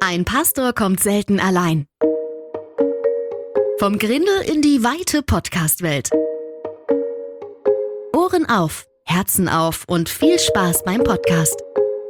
Ein Pastor kommt selten allein. Vom Grindel in die weite Podcast-Welt. Ohren auf, Herzen auf und viel Spaß beim Podcast.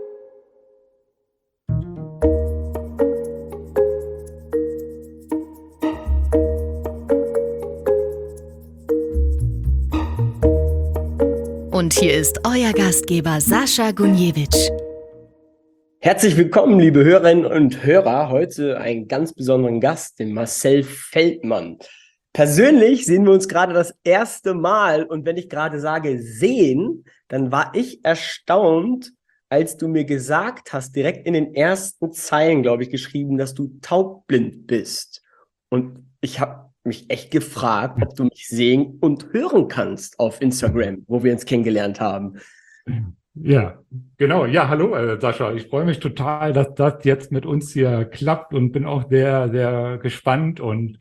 Und hier ist euer Gastgeber Sascha Gunjewitsch. Herzlich willkommen, liebe Hörerinnen und Hörer. Heute einen ganz besonderen Gast, den Marcel Feldmann. Persönlich sehen wir uns gerade das erste Mal und wenn ich gerade sage sehen, dann war ich erstaunt, als du mir gesagt hast, direkt in den ersten Zeilen, glaube ich, geschrieben, dass du taubblind bist. Und ich habe mich echt gefragt, ob du mich sehen und hören kannst auf Instagram, wo wir uns kennengelernt haben. Ja, genau. Ja, hallo, Sascha. Ich freue mich total, dass das jetzt mit uns hier klappt und bin auch sehr, sehr gespannt. Und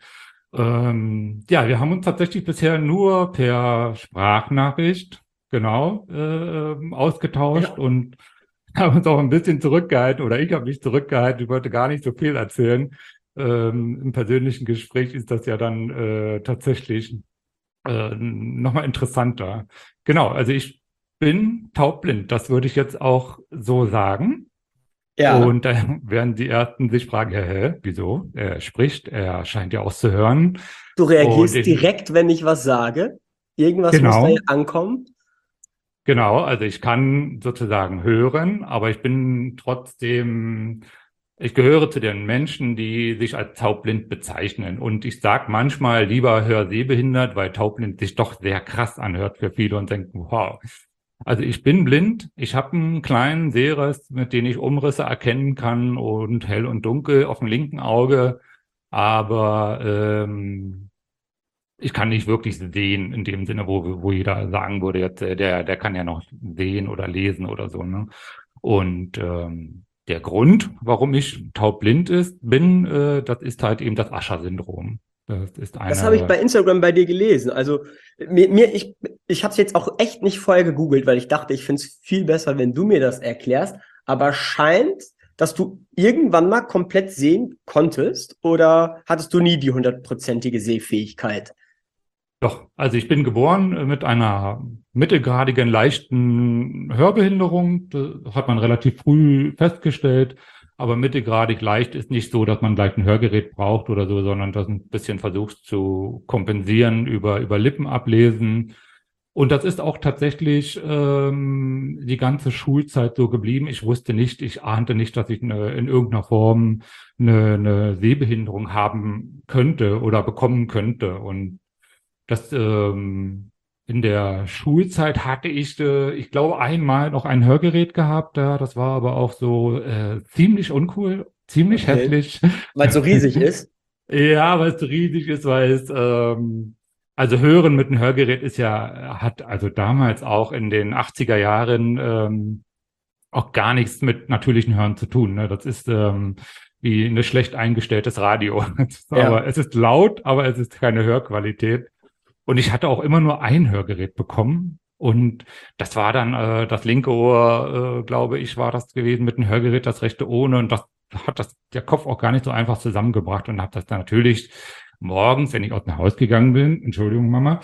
ja, wir haben uns tatsächlich bisher nur per Sprachnachricht, genau, ausgetauscht und haben uns auch ein bisschen zurückgehalten, oder ich habe mich zurückgehalten. Ich wollte gar nicht so viel erzählen. Im persönlichen Gespräch ist das ja dann tatsächlich nochmal interessanter. Genau, also ich bin taubblind, das würde ich jetzt auch so sagen. Ja. Und da werden die Ersten sich fragen, wieso? Er spricht, er scheint ja auch zu hören. Du reagierst direkt, wenn ich was sage? Irgendwas muss da ja ankommen? Genau, also ich kann sozusagen hören, aber ich bin trotzdem... Ich gehöre zu den Menschen, die sich als taubblind bezeichnen. Und ich sage manchmal lieber hörsehbehindert, weil taubblind sich doch sehr krass anhört für viele und denken, wow. Also ich bin blind, ich habe einen kleinen Sehriss, mit dem ich Umrisse erkennen kann und hell und dunkel auf dem linken Auge. Aber ich kann nicht wirklich sehen in dem Sinne, wo jeder sagen würde, jetzt, der kann ja noch sehen oder lesen oder so. Ne? Und der Grund, warum ich taubblind bin, das ist halt eben das Usher-Syndrom. Das habe ich bei Instagram bei dir gelesen. Also ich habe es jetzt auch echt nicht vorher gegoogelt, weil ich dachte, ich finde es viel besser, wenn du mir das erklärst. Aber scheint, dass du irgendwann mal komplett sehen konntest oder hattest du nie die 100%ige Sehfähigkeit? Doch, also ich bin geboren mit einer mittelgradigen, leichten Hörbehinderung. Das hat man relativ früh festgestellt. Aber mittelgradig leicht ist nicht so, dass man gleich ein Hörgerät braucht oder so, sondern das ein bisschen versucht zu kompensieren über Lippenablesen. Und das ist auch tatsächlich die ganze Schulzeit so geblieben. Ich ahnte nicht, dass ich in irgendeiner Form eine Sehbehinderung haben könnte oder bekommen könnte. Und das in der Schulzeit hatte ich glaube, einmal noch ein Hörgerät gehabt. Das war aber auch so ziemlich uncool, ziemlich hässlich. Weil es so riesig ist? Ja, weil es so riesig ist, weil es also Hören mit einem Hörgerät hat also damals auch in den 80er Jahren auch gar nichts mit natürlichen Hören zu tun. Ne? Das ist wie ein schlecht eingestelltes Radio. Aber es ist laut, aber es ist keine Hörqualität. Und ich hatte auch immer nur ein Hörgerät bekommen. Und das war dann das linke Ohr, glaube ich, war das gewesen mit dem Hörgerät, das rechte ohne. Und das hat der Kopf auch gar nicht so einfach zusammengebracht und habe das dann natürlich morgens, wenn ich aus dem Haus gegangen bin, Entschuldigung, Mama,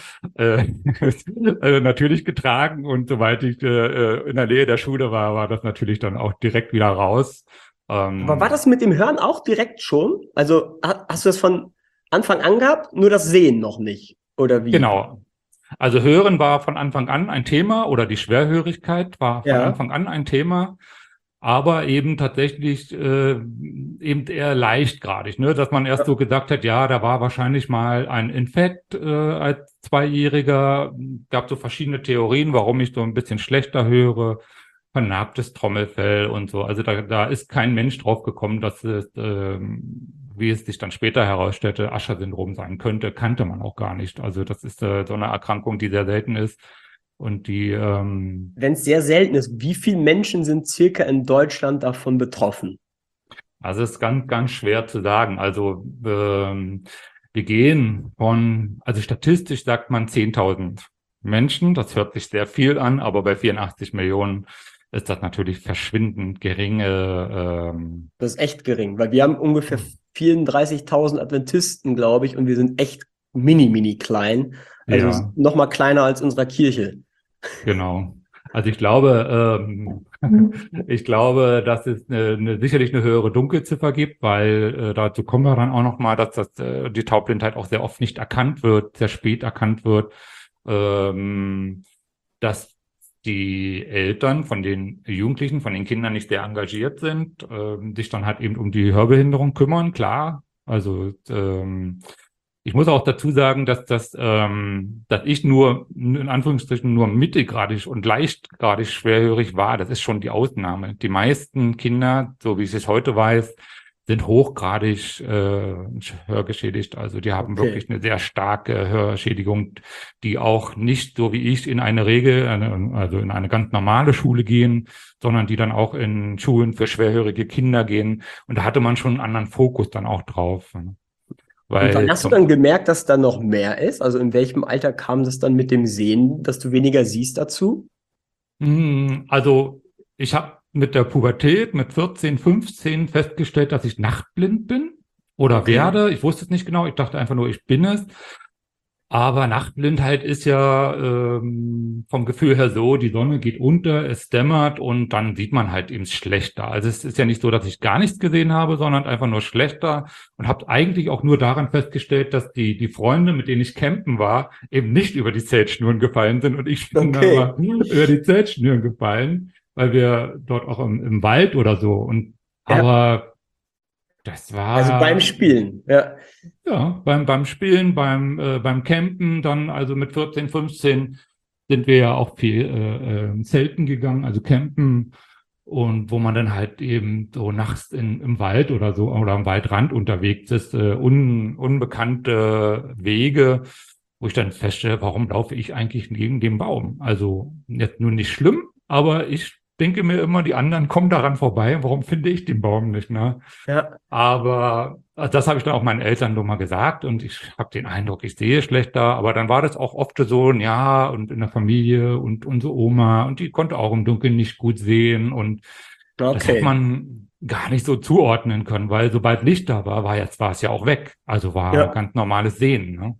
natürlich getragen. Und sobald ich in der Nähe der Schule war das natürlich dann auch direkt wieder raus. Aber war das mit dem Hören auch direkt schon? Also hast du das von Anfang an gehabt, nur das Sehen noch nicht? Oder wie? Genau. Also Hören war von Anfang an ein Thema oder die Schwerhörigkeit war von Anfang an ein Thema, aber eben tatsächlich eben eher leichtgradig, ne? Dass man erst so gesagt hat, ja, da war wahrscheinlich mal ein Infekt als Zweijähriger, gab so verschiedene Theorien, warum ich so ein bisschen schlechter höre, vernarbtes Trommelfell und so. Also da ist kein Mensch drauf gekommen, dass es wie es sich dann später herausstellte, Usher-Syndrom sein könnte, kannte man auch gar nicht. Also das ist so eine Erkrankung, die sehr selten ist und die... Wenn es sehr selten ist, wie viele Menschen sind circa in Deutschland davon betroffen? Also es ist ganz, ganz schwer zu sagen. Also wir gehen also statistisch sagt man 10.000 Menschen, das hört sich sehr viel an, aber bei 84 Millionen ist das natürlich verschwindend geringe. Das ist echt gering, weil wir haben ungefähr 34.000 Adventisten, glaube ich, und wir sind echt mini klein. Also Ja, noch mal kleiner als unserer Kirche. genau. Also ich glaube, dass es sicherlich eine höhere Dunkelziffer gibt, weil dazu kommen wir dann auch noch mal, dass die Taubblindheit auch sehr oft nicht erkannt wird, sehr spät erkannt wird, dass die Eltern von den Jugendlichen, von den Kindern nicht sehr engagiert sind, sich dann halt eben um die Hörbehinderung kümmern, klar. Also ich muss auch dazu sagen, dass ich nur, in Anführungsstrichen, nur mittelgradig und leichtgradig schwerhörig war. Das ist schon die Ausnahme. Die meisten Kinder, so wie ich es heute weiß, sind hochgradig hörgeschädigt. Also die haben wirklich eine sehr starke Hörschädigung, die auch nicht so wie ich in eine Regel, also in eine ganz normale Schule gehen, sondern die dann auch in Schulen für schwerhörige Kinder gehen. Und da hatte man schon einen anderen Fokus dann auch drauf. Und wann hast du dann gemerkt, dass da noch mehr ist? Also in welchem Alter kam das dann mit dem Sehen, dass du weniger siehst dazu? Also ich habe mit der Pubertät, mit 14, 15 festgestellt, dass ich nachtblind bin oder werde. Ich wusste es nicht genau. Ich dachte einfach nur, ich bin es. Aber Nachtblindheit ist ja vom Gefühl her so, die Sonne geht unter, es dämmert und dann sieht man halt eben schlechter. Also es ist ja nicht so, dass ich gar nichts gesehen habe, sondern einfach nur schlechter und habe eigentlich auch nur daran festgestellt, dass die Freunde, mit denen ich campen war, eben nicht über die Zeltschnuren gefallen sind und ich bin aber über die Zeltschnuren gefallen, weil wir dort auch im Wald oder so aber das war. Also beim Spielen, ja. Ja, beim Spielen, beim Campen, dann also mit 14, 15 sind wir ja auch viel zelten gegangen, also campen und wo man dann halt eben so nachts im Wald oder so oder am Waldrand unterwegs ist, unbekannte Wege, wo ich dann feststelle, warum laufe ich eigentlich gegen den Baum? Also jetzt nur nicht schlimm, aber ich denke mir immer, die anderen kommen daran vorbei. Warum finde ich den Baum nicht, ne? Ja. Aber das habe ich dann auch meinen Eltern nur mal gesagt und ich habe den Eindruck, ich sehe schlechter. Aber dann war das auch oft so, ja, und in der Familie und unsere Oma und die konnte auch im Dunkeln nicht gut sehen und das hat man gar nicht so zuordnen können, weil sobald Licht da war, war es ja auch weg. Also war ganz normales Sehen, ne?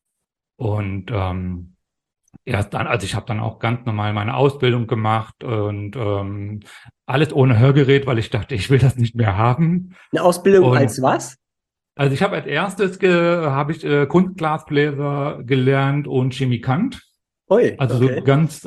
Und erst dann, also ich habe dann auch ganz normal meine Ausbildung gemacht und alles ohne Hörgerät, weil ich dachte, ich will das nicht mehr haben. Eine Ausbildung als was? Also ich habe als erstes Kunstglasbläser gelernt und Chemikant. Also so ganz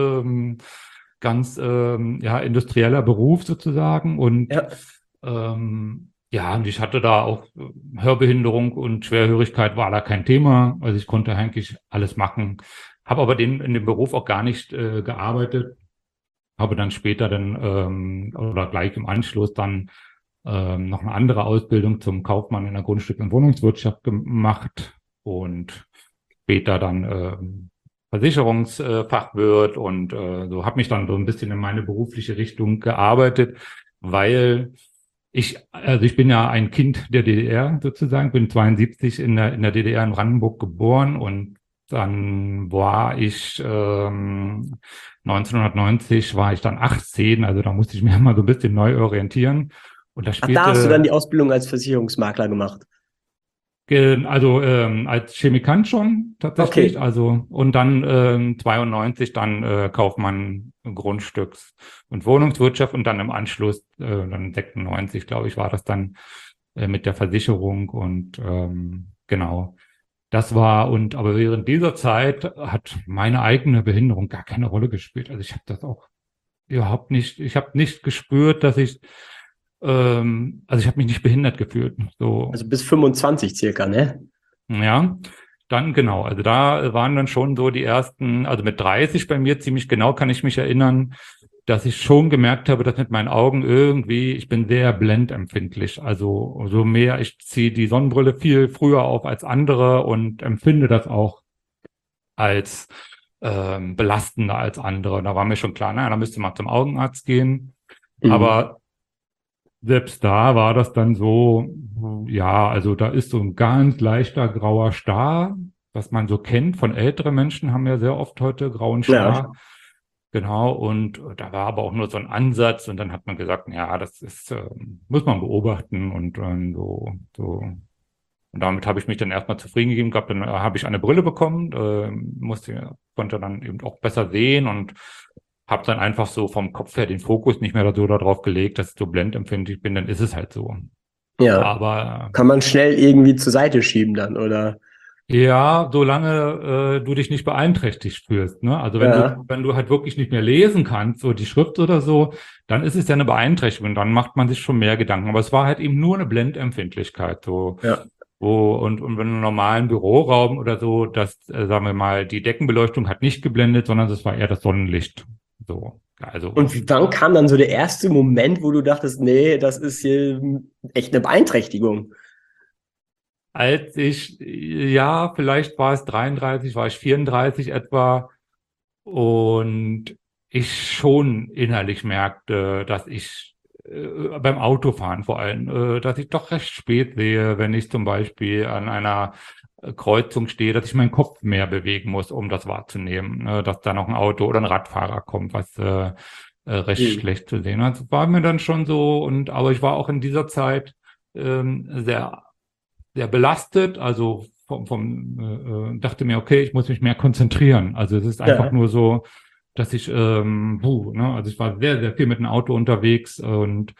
industrieller Beruf sozusagen und und ich hatte da auch Hörbehinderung und Schwerhörigkeit war da kein Thema. Also ich konnte eigentlich alles machen. Habe aber in dem Beruf auch gar nicht gearbeitet. Habe dann später oder gleich im Anschluss dann noch eine andere Ausbildung zum Kaufmann in der Grundstück- und Wohnungswirtschaft gemacht und später dann Versicherungsfachwirt und so habe mich dann so ein bisschen in meine berufliche Richtung gearbeitet, weil ich bin ja ein Kind der DDR sozusagen, bin 72 in der DDR in Brandenburg geboren und dann war ich 1990 war ich dann 18, also da musste ich mich mal so ein bisschen neu orientieren. Und da hast du dann die Ausbildung als Versicherungsmakler gemacht? Also als Chemikant schon tatsächlich, also und dann 92 dann Kaufmann Grundstücks- und Wohnungswirtschaft und dann im Anschluss dann 96, glaube ich, war das dann mit der Versicherung und genau. Das war aber während dieser Zeit hat meine eigene Behinderung gar keine Rolle gespielt. Also ich habe das auch überhaupt nicht, ich habe nicht gespürt, dass ich ich habe mich nicht behindert gefühlt. So. Also bis 25 circa, ne? Ja, dann genau. Also da waren dann schon so die ersten, also mit 30 bei mir ziemlich genau kann ich mich erinnern, dass ich schon gemerkt habe, dass mit meinen Augen irgendwie, ich bin sehr blendempfindlich. Also so mehr, ich ziehe die Sonnenbrille viel früher auf als andere und empfinde das auch als belastender als andere. Da war mir schon klar, da müsste man zum Augenarzt gehen. Aber selbst da war das dann so, ja, also da ist so ein ganz leichter grauer Star, was man so kennt von älteren Menschen, haben ja sehr oft heute grauen Star. Genau, und da war aber auch nur so ein Ansatz und dann hat man gesagt, ja, das ist, muss man beobachten und so. Und damit habe ich mich dann erstmal zufrieden gegeben gehabt. Dann habe ich eine Brille bekommen, konnte dann eben auch besser sehen und habe dann einfach so vom Kopf her den Fokus nicht mehr so darauf gelegt, dass ich so blendempfindlich bin, dann ist es halt so. Ja. Aber Kann man schnell irgendwie zur Seite schieben dann, oder? ja, solange du dich nicht beeinträchtigt fühlst, ne? Also Ja. wenn du halt wirklich nicht mehr lesen kannst, so die Schrift oder so, dann ist es ja eine Beeinträchtigung, dann macht man sich schon mehr Gedanken. Aber es war halt eben nur eine Blendempfindlichkeit, so. Ja. Und wenn im normalen Büroraum oder so, sagen wir mal, die Deckenbeleuchtung hat nicht geblendet, sondern es war eher das Sonnenlicht. So. Also. Und wann kam dann so der erste Moment, wo du dachtest, nee, das ist hier echt eine Beeinträchtigung? Als ich, ja, vielleicht war es 33, war ich 34 etwa und ich schon innerlich merkte, dass ich beim Autofahren vor allem, dass ich doch recht spät sehe, wenn ich zum Beispiel an einer Kreuzung stehe, dass ich meinen Kopf mehr bewegen muss, um das wahrzunehmen, dass da noch ein Auto oder ein Radfahrer kommt, was recht schlecht zu sehen. Das war mir dann schon so aber ich war auch in dieser Zeit sehr sehr belastet, also dachte mir, okay, ich muss mich mehr konzentrieren. Also es ist einfach nur so, dass ich, also ich war sehr, sehr viel mit dem Auto unterwegs und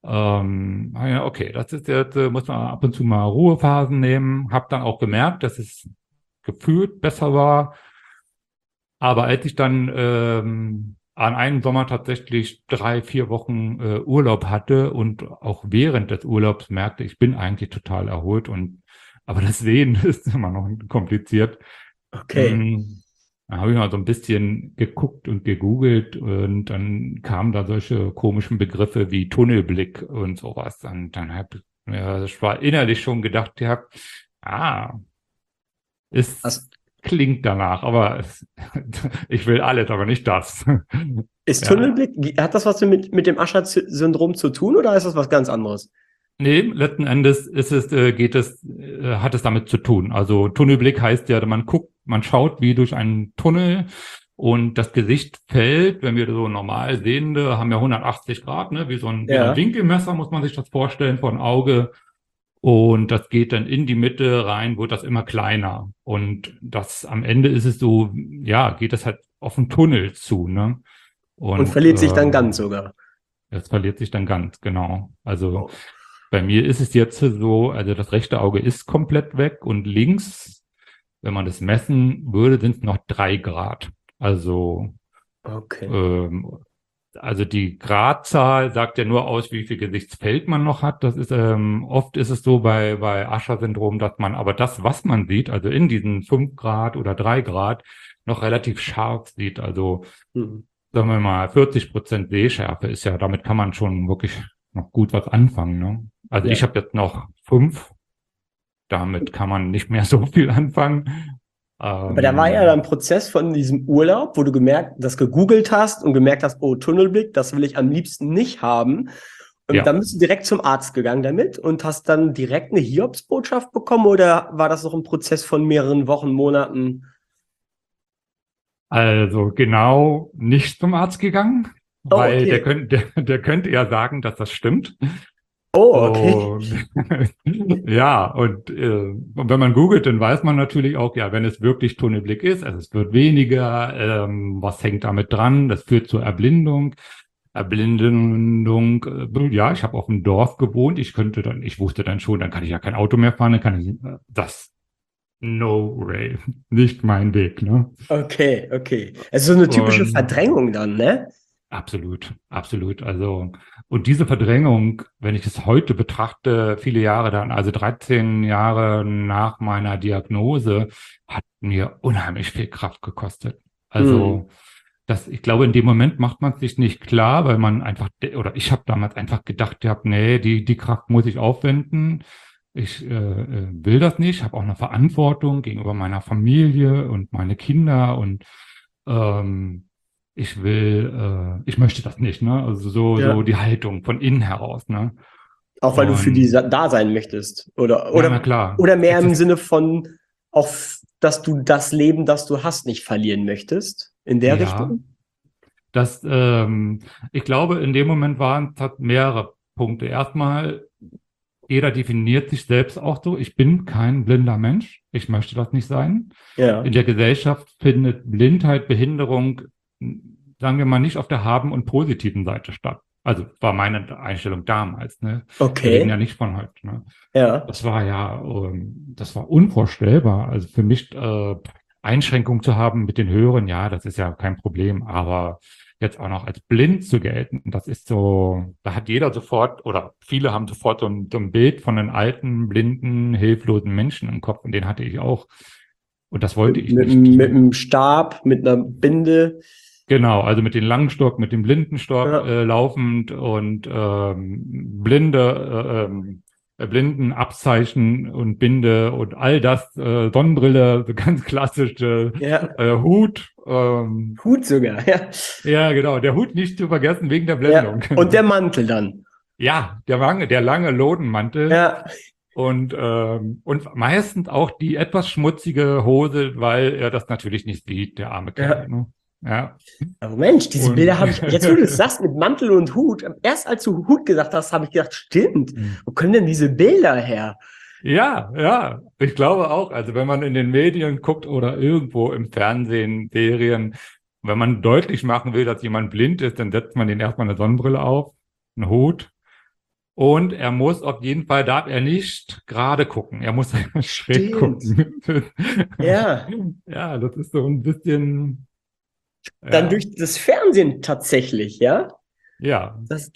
ja, okay, das ist jetzt, muss man ab und zu mal Ruhephasen nehmen. Hab dann auch gemerkt, dass es gefühlt besser war. Aber als ich dann an einem Sommer tatsächlich 3, 4 Wochen Urlaub hatte und auch während des Urlaubs merkte, ich bin eigentlich total erholt aber das Sehen ist immer noch kompliziert. Okay. Da habe ich mal so ein bisschen geguckt und gegoogelt und dann kamen da solche komischen Begriffe wie Tunnelblick und sowas. Und dann habe ich mir war innerlich schon gedacht, ja, klingt danach, aber ich will alles, aber nicht das. Ist Ja. Tunnelblick, hat das was mit dem Usher-Syndrom zu tun oder ist das was ganz anderes? Nee, letzten Endes hat es damit zu tun. Also Tunnelblick heißt ja, man schaut wie durch einen Tunnel und das Gesicht fällt, wenn wir so normal Sehende haben ja 180 Grad, ne, wie so ein Winkelmesser, muss man sich das vorstellen, von Auge. Und das geht dann in die Mitte rein, wird das immer kleiner. Und am Ende ist es so, ja, geht das halt auf einen Tunnel zu, ne? Und verliert sich dann ganz sogar. Das verliert sich dann ganz, genau. Also bei mir ist es jetzt so, also das rechte Auge ist komplett weg und links, wenn man das messen würde, sind es noch 3 Grad. Also, also die Gradzahl sagt ja nur aus, wie viel Gesichtsfeld man noch hat. Das ist, oft ist es so bei Usher-Syndrom, dass man aber das, was man sieht, also in diesen 5 Grad oder 3 Grad, noch relativ scharf sieht. Also, sagen wir mal, 40% Sehschärfe ist ja, damit kann man schon wirklich noch gut was anfangen, ne? Also ich habe jetzt noch 5, damit kann man nicht mehr so viel anfangen. Aber da war ja dann ein Prozess von diesem Urlaub, wo du das gegoogelt hast und gemerkt hast, oh, Tunnelblick, das will ich am liebsten nicht haben. Und dann bist du direkt zum Arzt gegangen damit und hast dann direkt eine Hiobsbotschaft bekommen oder war das noch ein Prozess von mehreren Wochen, Monaten? Also genau nicht zum Arzt gegangen, weil der könnte ja sagen, dass das stimmt. Oh, okay. Und wenn man googelt, dann weiß man natürlich auch, ja, wenn es wirklich Tunnelblick ist, also es wird weniger, was hängt damit dran? Das führt zur Erblindung. Ja, ich habe auf dem Dorf gewohnt, ich wusste dann schon, dann kann ich ja kein Auto mehr fahren, dann kann ich no way, nicht mein Weg, ne? Okay. Also so eine typische Verdrängung dann, ne? Absolut. Also, und diese Verdrängung, wenn ich es heute betrachte, viele Jahre dann, also 13 Jahre nach meiner Diagnose, hat mir unheimlich viel Kraft gekostet. Also, ich glaube, in dem Moment macht man es sich nicht klar, weil man einfach, oder ich habe damals einfach gedacht, nee, die Kraft muss ich aufwenden. Ich will das nicht, habe auch eine Verantwortung gegenüber meiner Familie und meine Kinder und ich möchte das nicht, ne? Also so die Haltung von innen heraus, ne? Auch weil du für die da sein möchtest, oder? Na klar. Oder mehr im Sinne von dass du das Leben, das du hast, nicht verlieren möchtest, in der Richtung? Ich glaube, in dem Moment waren es halt mehrere Punkte. Erstmal, jeder definiert sich selbst auch so. Ich bin kein blinder Mensch. Ich möchte das nicht sein. Ja. In der Gesellschaft findet Blindheit, Behinderung, sagen wir mal, nicht auf der haben- und positiven Seite statt. Also war meine Einstellung damals. Ne? Wir reden ja Okay. nicht von heute. Ne? Ja. Das war unvorstellbar. Also für mich Einschränkungen zu haben mit den Hören, ja, das ist ja kein Problem. Aber jetzt auch noch als blind zu gelten, das ist so, da hat jeder sofort oder viele haben sofort so ein Bild von einem alten, blinden, hilflosen Menschen im Kopf und den hatte ich auch. Und das wollte ich nicht. Mit einem Stab, mit einer Binde. Genau, also mit dem Langstock, mit dem Blindenstock Ja. laufend und Blindenabzeichen und Binde und all das, Sonnenbrille, so ganz klassische Ja. Hut. Hut sogar, ja. Ja, genau, der Hut nicht zu vergessen wegen der Ja. Blendung. Und der Mantel dann. Ja, der lange Lodenmantel Ja. und meistens auch die etwas schmutzige Hose, weil er das natürlich nicht sieht, der arme Kerl. Ja. Ne? Ja. Aber Mensch, diese Und- Bilder habe ich, jetzt wo du es sagst, mit Mantel und Hut, erst als du Hut gesagt hast, habe ich gedacht, stimmt, wo kommen denn diese Bilder her? Ja, ich glaube auch. Also wenn man in den Medien guckt oder irgendwo im Fernsehen, Serien, wenn man deutlich machen will, dass jemand blind ist, dann setzt man den erstmal eine Sonnenbrille auf, einen Hut. Und er muss auf jeden Fall, darf er nicht gerade gucken. Er muss schräg Stimmt. gucken. Ja. Ja, das ist so ein bisschen, Dann ja, durch das Fernsehen tatsächlich, ja? ja. Dass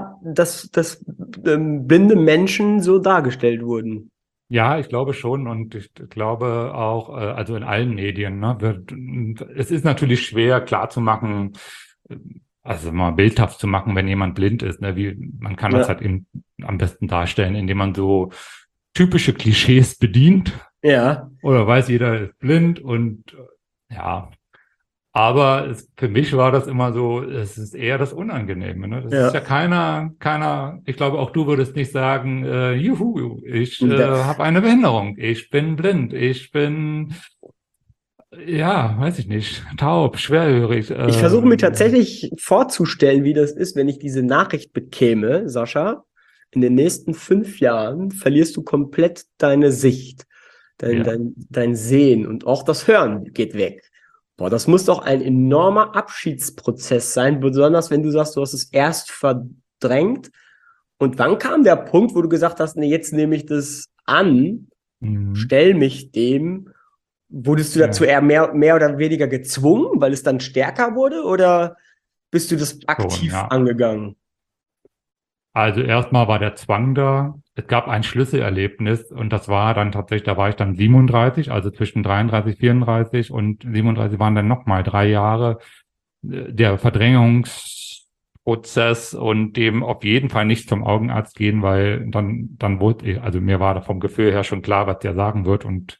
blinde Menschen so dargestellt wurden. Ja, ich glaube schon und ich glaube auch, also in allen Medien, ne, es ist natürlich schwer klarzumachen, also mal bildhaft zu machen, wenn jemand blind ist, ne, man kann das Ja. halt eben am besten darstellen, indem man so typische Klischees bedient Ja. oder weiß, jeder ist blind und ja, aber für mich war das immer so, es ist eher das Unangenehme. Ne? Das Ja. ist ja keiner, ich glaube auch du würdest nicht sagen, juhu, ich Da- habe eine Behinderung, ich bin blind, ich bin, ja, weiß ich nicht, taub, schwerhörig. Ich versuche mir tatsächlich vorzustellen, wie das ist, wenn ich diese Nachricht bekäme, Sascha. In den nächsten 5 Jahren verlierst du komplett deine Sicht, Ja. dein Sehen und auch das Hören geht weg. Boah, das muss doch ein enormer Abschiedsprozess sein, besonders wenn du sagst, du hast es erst verdrängt. Und wann kam der Punkt, wo du gesagt hast, nee, jetzt nehme ich das an, Mhm. stell mich dem? Wurdest du Ja. dazu eher mehr oder weniger gezwungen, weil es dann stärker wurde, oder bist du das aktiv ja. angegangen? Also erstmal war der Zwang da. Es gab ein Schlüsselerlebnis und das war dann tatsächlich, da war ich dann 37, also zwischen 33, 34 und 37 waren dann nochmal 3 Jahre der Verdrängungsprozess und dem auf jeden Fall nicht zum Augenarzt gehen, weil dann wurde, also mir war da vom Gefühl her schon klar, was der sagen wird und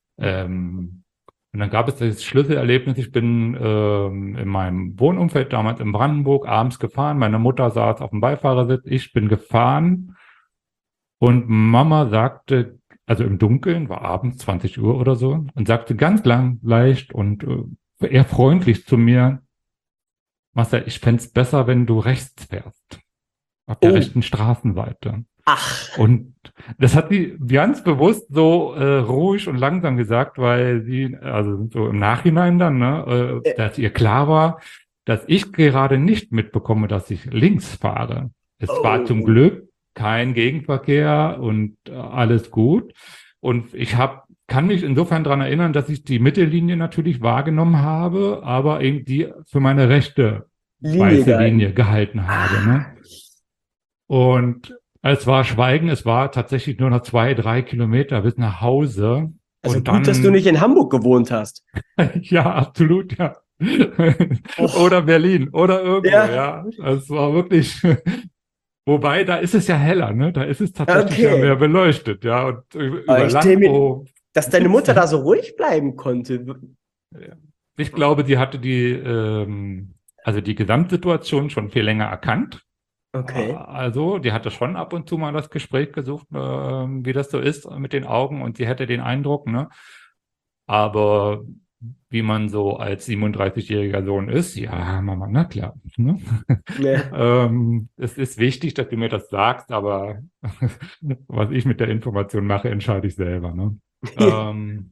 dann gab es das Schlüsselerlebnis. Ich bin in meinem Wohnumfeld damals in Brandenburg abends gefahren. Meine Mutter saß auf dem Beifahrersitz. Ich bin gefahren und Mama sagte, also im Dunkeln, war abends 20 Uhr oder so, und sagte ganz leicht und eher freundlich zu mir, Marcel, ich fänd's besser, wenn du rechts fährst. Auf der Oh. rechten Straßenseite. Ach, Und das hat sie ganz bewusst so ruhig und langsam gesagt, weil sie, also so im Nachhinein dann, ne, dass ihr klar war, dass ich gerade nicht mitbekomme, dass ich links fahre. Es war zum Glück kein Gegenverkehr und alles gut. Und ich kann mich insofern daran erinnern, dass ich die Mittellinie natürlich wahrgenommen habe, aber eben die für meine rechte weiße gehalten. Linie gehalten habe. Ne? Und es war Schweigen, es war tatsächlich nur noch 2-3 Kilometer bis nach Hause. Also Und gut, dann, dass du nicht in Hamburg gewohnt hast. Ja, absolut, ja. Och. Oder Berlin oder irgendwo, Ja. ja. Es war wirklich, wobei, da ist es ja heller, ne? Da ist es tatsächlich ja Okay. mehr beleuchtet, ja. Und über Aber ich stell mir- Landau, Dass deine Mutter da so ruhig bleiben konnte. ich glaube, die hatte also die Gesamtsituation schon viel länger erkannt. Okay. Also, die hatte schon ab und zu mal das Gespräch gesucht, wie das so ist mit den Augen und sie hätte den Eindruck, ne? Aber wie man so als 37-jähriger Sohn ist. Ja, Mama, na klar. Ne? Ja. Es ist wichtig, dass du mir das sagst, aber was ich mit der Information mache, entscheide ich selber. Ne? Ähm,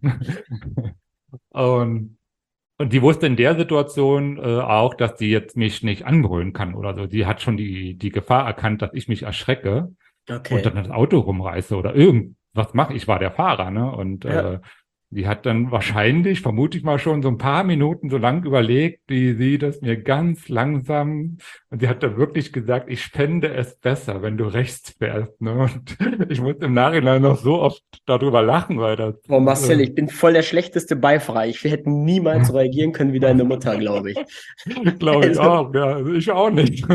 und, und die wusste in der Situation auch, dass sie jetzt mich nicht anbrüllen kann oder so. Die hat schon die Gefahr erkannt, dass ich mich erschrecke und Okay. dann das Auto rumreiße oder irgendwas mache. Ich war der Fahrer, ne? Und Ja. die hat dann wahrscheinlich, vermute ich mal schon, so ein paar Minuten so lang überlegt, wie sie das mir ganz langsam, und sie hat dann wirklich gesagt, ich fände es besser, wenn du rechts fährst, ne? Und ich muss im Nachhinein noch so oft darüber lachen, weil das, Boah, Marcel, ich bin voll der schlechteste Beifahrer. Ich hätte niemals so reagieren können wie deine Mutter, glaube ich. glaube ich Also, auch, ja, ich auch nicht.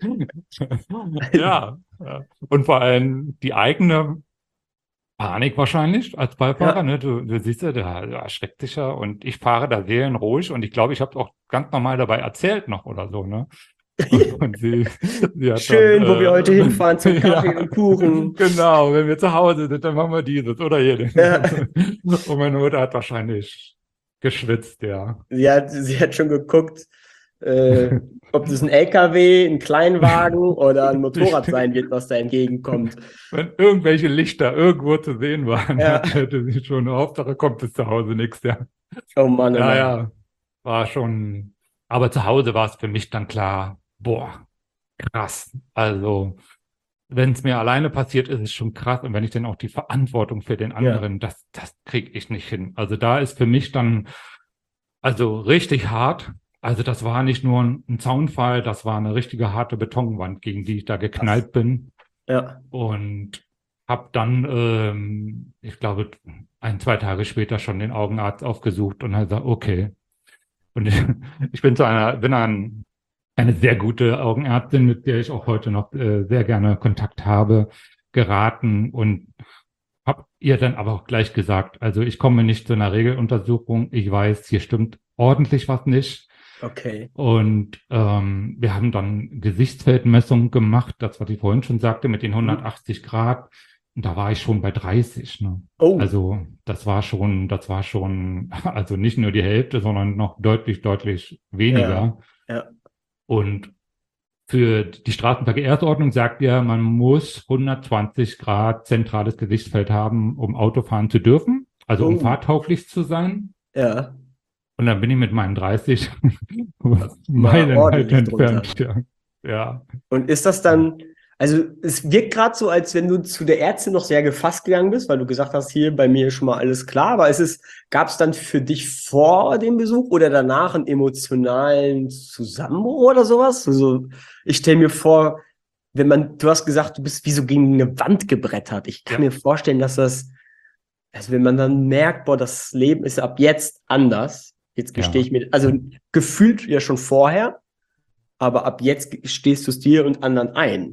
Ja, ja. Und vor allem die eigene Panik wahrscheinlich als Beifahrer, ja. ne? Du siehst ja, der erschreckt dich ja und ich fahre da seelenruhig und ich glaube, ich habe auch ganz normal dabei erzählt noch oder so, ne? Und sie hat dann, Schön, wo wir heute hinfahren zum Kaffee ja, und Kuchen. genau, wenn wir zu Hause sind, dann machen wir dieses oder jenes. Ja. Und meine Mutter hat wahrscheinlich geschwitzt, ja. Sie hat schon geguckt, äh, ob das ein LKW, ein Kleinwagen oder ein Motorrad sein wird, was da entgegenkommt. Wenn irgendwelche Lichter irgendwo zu sehen waren, Ja. hätte sie schon, Hauptsache kommt bis zu Hause nichts, ja. Oh Mann, oh Ja, Mann. ja, war schon, aber zu Hause war es für mich dann klar, boah, krass. Also, wenn es mir alleine passiert, ist es schon krass. Und wenn ich dann auch die Verantwortung für den Ja. anderen, das kriege ich nicht hin. Also da ist für mich dann, also richtig hart. Also das war nicht nur ein Zaunfall, das war eine richtige harte Betonwand, gegen die ich da Krass. geknallt bin. Ja. Und habe dann, ich glaube, 1, 2 Tage später schon den Augenarzt aufgesucht und hat gesagt, okay. Und ich bin an eine sehr gute Augenärztin, mit der ich auch heute noch sehr gerne Kontakt habe, geraten und habe ihr dann aber auch gleich gesagt, also ich komme nicht zu einer Regeluntersuchung, ich weiß, hier stimmt ordentlich was nicht. Okay. Und wir haben dann Gesichtsfeldmessungen gemacht, das, was ich vorhin schon sagte, mit den Mhm. 180 Grad. Und da war ich schon bei 30. Ne? Oh. Also das war schon, also nicht nur die Hälfte, sondern noch deutlich, deutlich Ja. weniger. Ja. Und für die Straßenverkehrsordnung sagt ja, man muss 120 Grad zentrales Gesichtsfeld haben, um Auto fahren zu dürfen, also um Oh. fahrtauglich zu sein. Ja. Und dann bin ich mit meinen 30 Mal meilenweit ordentlich drunter. entfernt. Ja. Ja. Und ist das dann, also es wirkt gerade so, als wenn du zu der Ärztin noch sehr gefasst gegangen bist, weil du gesagt hast, hier bei mir ist schon mal alles klar, aber gab es dann für dich vor dem Besuch oder danach einen emotionalen Zusammenbruch oder sowas? Also ich stelle mir vor, du hast gesagt, du bist wie so gegen eine Wand gebrettert. Ich kann Ja, mir vorstellen, also wenn man dann merkt, boah, das Leben ist ab jetzt anders, jetzt gestehe ja. ich mir, also gefühlt ja schon vorher, aber ab jetzt stehst du es dir und anderen ein.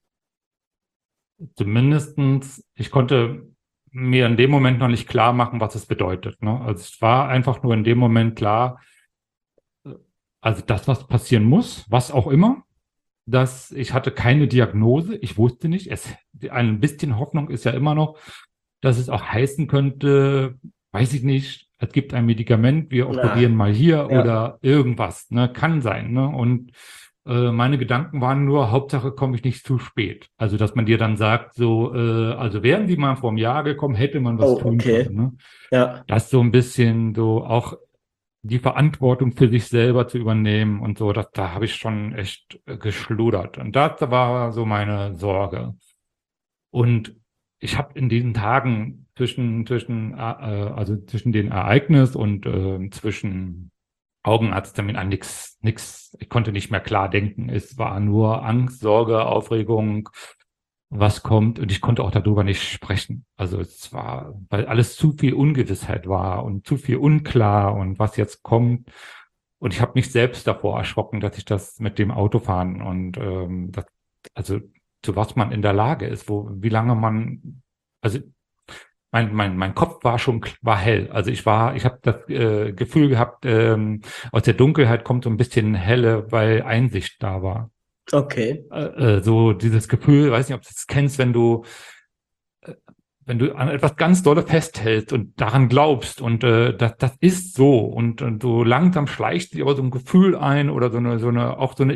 Zumindestens, ich konnte mir in dem Moment noch nicht klar machen, was es bedeutet. Ne? Also es war einfach nur in dem Moment klar, also das, was passieren muss, was auch immer, dass ich hatte keine Diagnose, ich wusste nicht, ein bisschen Hoffnung ist ja immer noch, dass es auch heißen könnte, weiß ich nicht, es gibt ein Medikament, wir Ja, operieren mal hier ja, oder irgendwas, ne, kann sein, ne, und meine Gedanken waren nur, Hauptsache komme ich nicht zu spät. Also, dass man dir dann sagt, so, also wären Sie mal vor einem Jahr gekommen, hätte man was oh, tun okay, können, ne? ja, Das so ein bisschen so auch die Verantwortung für sich selber zu übernehmen und so, da habe ich schon echt geschludert. Und das war so meine Sorge. Und ich habe in diesen Tagen zwischen den Ereignis und zwischen Augenarzttermin an nix, ich konnte nicht mehr klar denken. Es war nur Angst, Sorge, Aufregung, was kommt. Und ich konnte auch darüber nicht sprechen. Also es war, weil alles zu viel Ungewissheit war und zu viel unklar und was jetzt kommt. Und ich habe mich selbst davor erschrocken, dass ich das mit dem Autofahren und also zu was man in der Lage ist, wie lange man, also mein Kopf war hell. Also ich habe das Gefühl gehabt, aus der Dunkelheit kommt so ein bisschen Helle, weil Einsicht da war. okay, So dieses Gefühl, weiß nicht, ob du das kennst, wenn du wenn du an etwas ganz dolle festhältst und daran glaubst und das ist so und so langsam schleicht sich aber so ein Gefühl ein oder auch so eine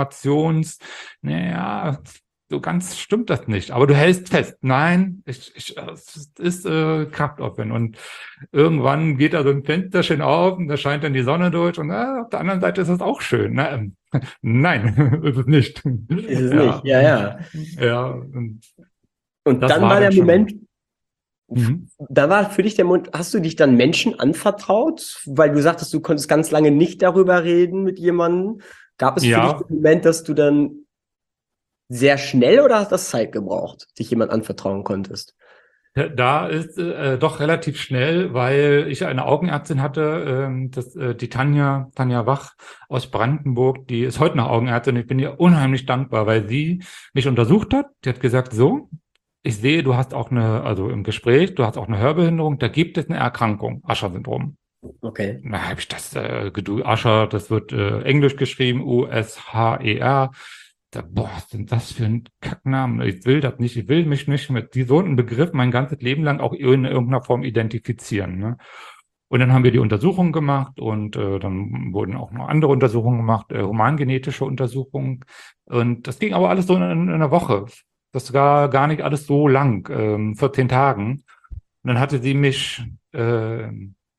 naja, so ganz stimmt das nicht, aber du hältst fest. Nein, es ist kraftaufwendend. Und irgendwann geht da so ein Fensterchen auf und da scheint dann die Sonne durch und auf der anderen Seite ist es auch schön. Ne? Nein, ist es nicht. Ist es nicht, ja. Ja, und das dann war war der dann schon. Moment, Mhm. da war für dich der Moment, hast du dich dann Menschen anvertraut? Weil du sagtest, du konntest ganz lange nicht darüber reden mit jemandem. Gab es für dich Ja, den Moment, dass du dann sehr schnell oder hat das Zeit gebraucht, dich jemand anvertrauen konntest? da ist doch relativ schnell, weil ich eine Augenärztin hatte, die Tanja Wach aus Brandenburg, die ist heute noch Augenärztin. Ich bin ihr unheimlich dankbar, weil sie mich untersucht hat. Die hat gesagt, so, ich sehe, du hast auch also im Gespräch, du hast auch eine Hörbehinderung, da gibt es eine Erkrankung, Usher-Syndrom. Okay. Na, habe ich das Usher, das wird englisch geschrieben, Usher. Boah, was sind das für ein Kacknamen? Ich will das nicht, ich will mich nicht mit so einem Begriff mein ganzes Leben lang auch in irgendeiner Form identifizieren. Ne? Und dann haben wir die Untersuchungen gemacht und dann wurden auch noch andere Untersuchungen gemacht, humangenetische Untersuchungen. Und das ging aber alles so in einer Woche. Das war gar nicht alles so lang, 14 Tagen. Und dann hatte sie mich hatte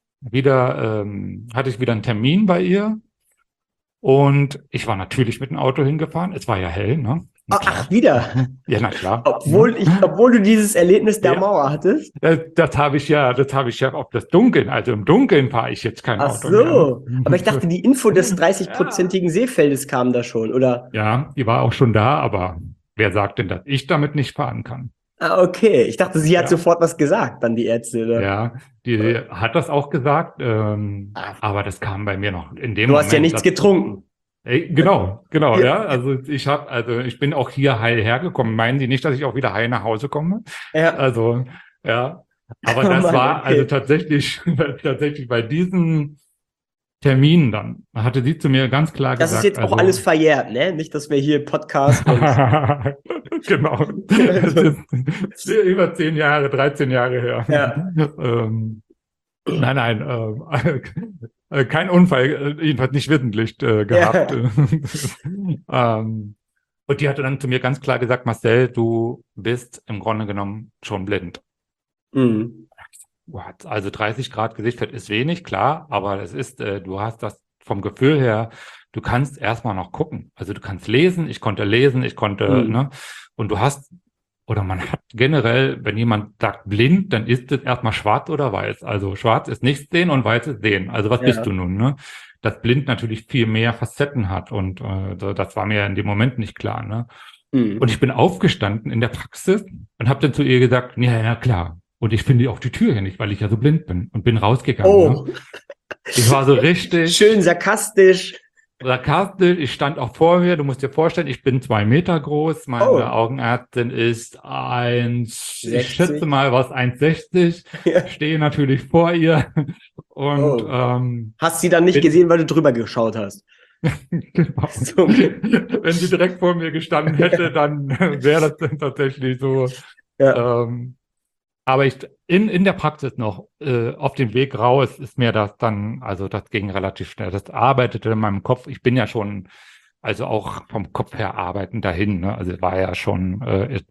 ich wieder einen Termin bei ihr. Und ich war natürlich mit dem Auto hingefahren. Es war ja hell, ne? Ach, wieder. Ja, na klar. Obwohl du dieses Erlebnis der Mauer hattest? Das habe ich ja auf das Dunkeln. Also im Dunkeln fahre ich jetzt kein Ach Auto so. mehr. Aber ich dachte, die Info des 30-prozentigen Seefeldes kam da schon, oder? Ja, die war auch schon da, aber wer sagt denn, dass ich damit nicht fahren kann? Ah, okay. Ich dachte, sie hat sofort was gesagt, dann die Ärztin, oder? Ja, die hat das auch gesagt, aber das kam bei mir noch in dem Du Moment. hast ja nichts getrunken. Genau, ja. Also ich bin auch hier heil hergekommen. Meinen Sie nicht, dass ich auch wieder heil nach Hause komme? Ja. Also, ja. Aber das Mann, war okay. also tatsächlich bei diesen Terminen dann, hatte sie zu mir ganz klar Das gesagt. ist jetzt auch alles verjährt, ne? Nicht, dass wir hier Podcast und Genau. Das ist über 10 Jahre, 13 Jahre her. Ja. Nein, kein Unfall, jedenfalls nicht wissentlich gehabt. Und die hatte dann zu mir ganz klar gesagt, Marcel, du bist im Grunde genommen schon blind. Mhm. Also 30 Grad Gesichtfeld ist wenig, klar, aber es ist, du hast das vom Gefühl her, du kannst erstmal noch gucken. Also du kannst lesen, ich konnte, ne? Und man hat generell, wenn jemand sagt blind, dann ist es erstmal schwarz oder weiß. Also schwarz ist nichts sehen und weiß ist sehen. Also was bist du nun, ne? Dass blind natürlich viel mehr Facetten hat und das war mir in dem Moment nicht klar, ne? Und ich bin aufgestanden in der Praxis und habe dann zu ihr gesagt, ja, klar. Und ich finde auch die Tür hier nicht, weil ich ja so blind bin und bin rausgegangen. Oh. Ne? Ich war so richtig schön sarkastisch. Ich stand auch vor mir. Du musst dir vorstellen, ich bin 2 Meter groß. Meine Augenärztin ist ich schätze mal, 1,60. Ja. Stehe natürlich vor ihr. Und hast sie dann nicht gesehen, weil du drüber geschaut hast? Genau. So. Wenn sie direkt vor mir gestanden hätte, dann wäre das dann tatsächlich so. Ja. Aber in der Praxis noch, auf dem Weg raus ist mir das dann, also das ging relativ schnell. Das arbeitete in meinem Kopf. Ich bin ja schon, also auch vom Kopf her arbeiten dahin, ne? Also war ja schon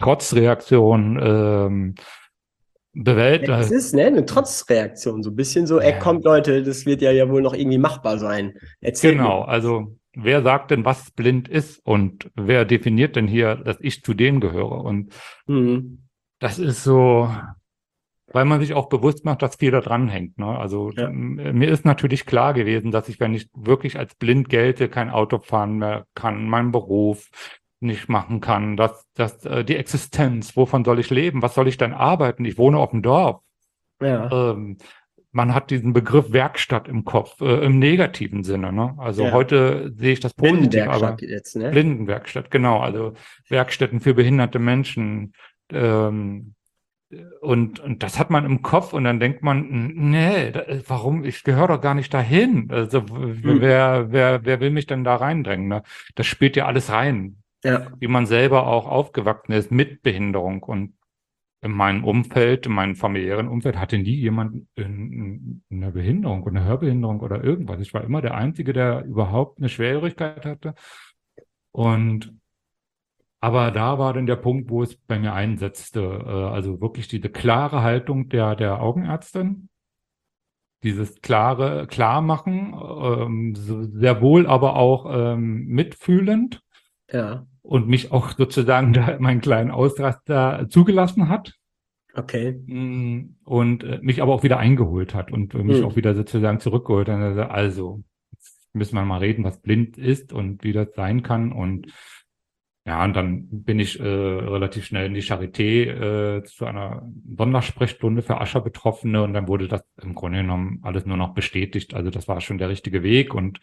Trotzreaktion bewältigt. Das ist eine Trotzreaktion, so ein bisschen so, kommt Leute, das wird ja wohl noch irgendwie machbar sein. Erzähl Genau, mir. also wer sagt denn, was blind ist und wer definiert denn hier, dass ich zu denen gehöre? Und das ist so, weil man sich auch bewusst macht, dass viel da dran hängt. Ne? Also mir ist natürlich klar gewesen, dass ich, wenn ich wirklich als blind gelte, kein Auto fahren mehr kann, meinen Beruf nicht machen kann, dass die Existenz, wovon soll ich leben, was soll ich denn arbeiten? Ich wohne auf dem Dorf. Ja. Man hat diesen Begriff Werkstatt im Kopf, im negativen Sinne. Ne? Also heute sehe ich das positiv, aber jetzt, ne? Blindenwerkstatt, genau. Also Werkstätten für behinderte Menschen. Und das hat man im Kopf und dann denkt man, nee, warum, ich gehöre doch gar nicht dahin. Also wer will mich denn da reindrängen? Ne? Das spielt ja alles rein. Ja. Wie man selber auch aufgewachsen ist mit Behinderung. Und in meinem Umfeld, in meinem familiären Umfeld hatte nie jemand eine Behinderung oder eine Hörbehinderung oder irgendwas. Ich war immer der Einzige, der überhaupt eine Schwerhörigkeit hatte. Aber da war dann der Punkt, wo es bei mir einsetzte. Also wirklich diese klare Haltung der Augenärztin, dieses Klarmachen, sehr wohl, aber auch mitfühlend. Ja. Und mich auch sozusagen da meinen kleinen Ausraster zugelassen hat. Okay. Und mich aber auch wieder eingeholt hat und mich auch Hm. wieder sozusagen zurückgeholt hat. Also, jetzt müssen wir mal reden, was blind ist und wie das sein kann. Und ja, und dann bin ich relativ schnell in die Charité zu einer Sondersprechstunde für Ascher-Betroffene und dann wurde das im Grunde genommen alles nur noch bestätigt. Also das war schon der richtige Weg und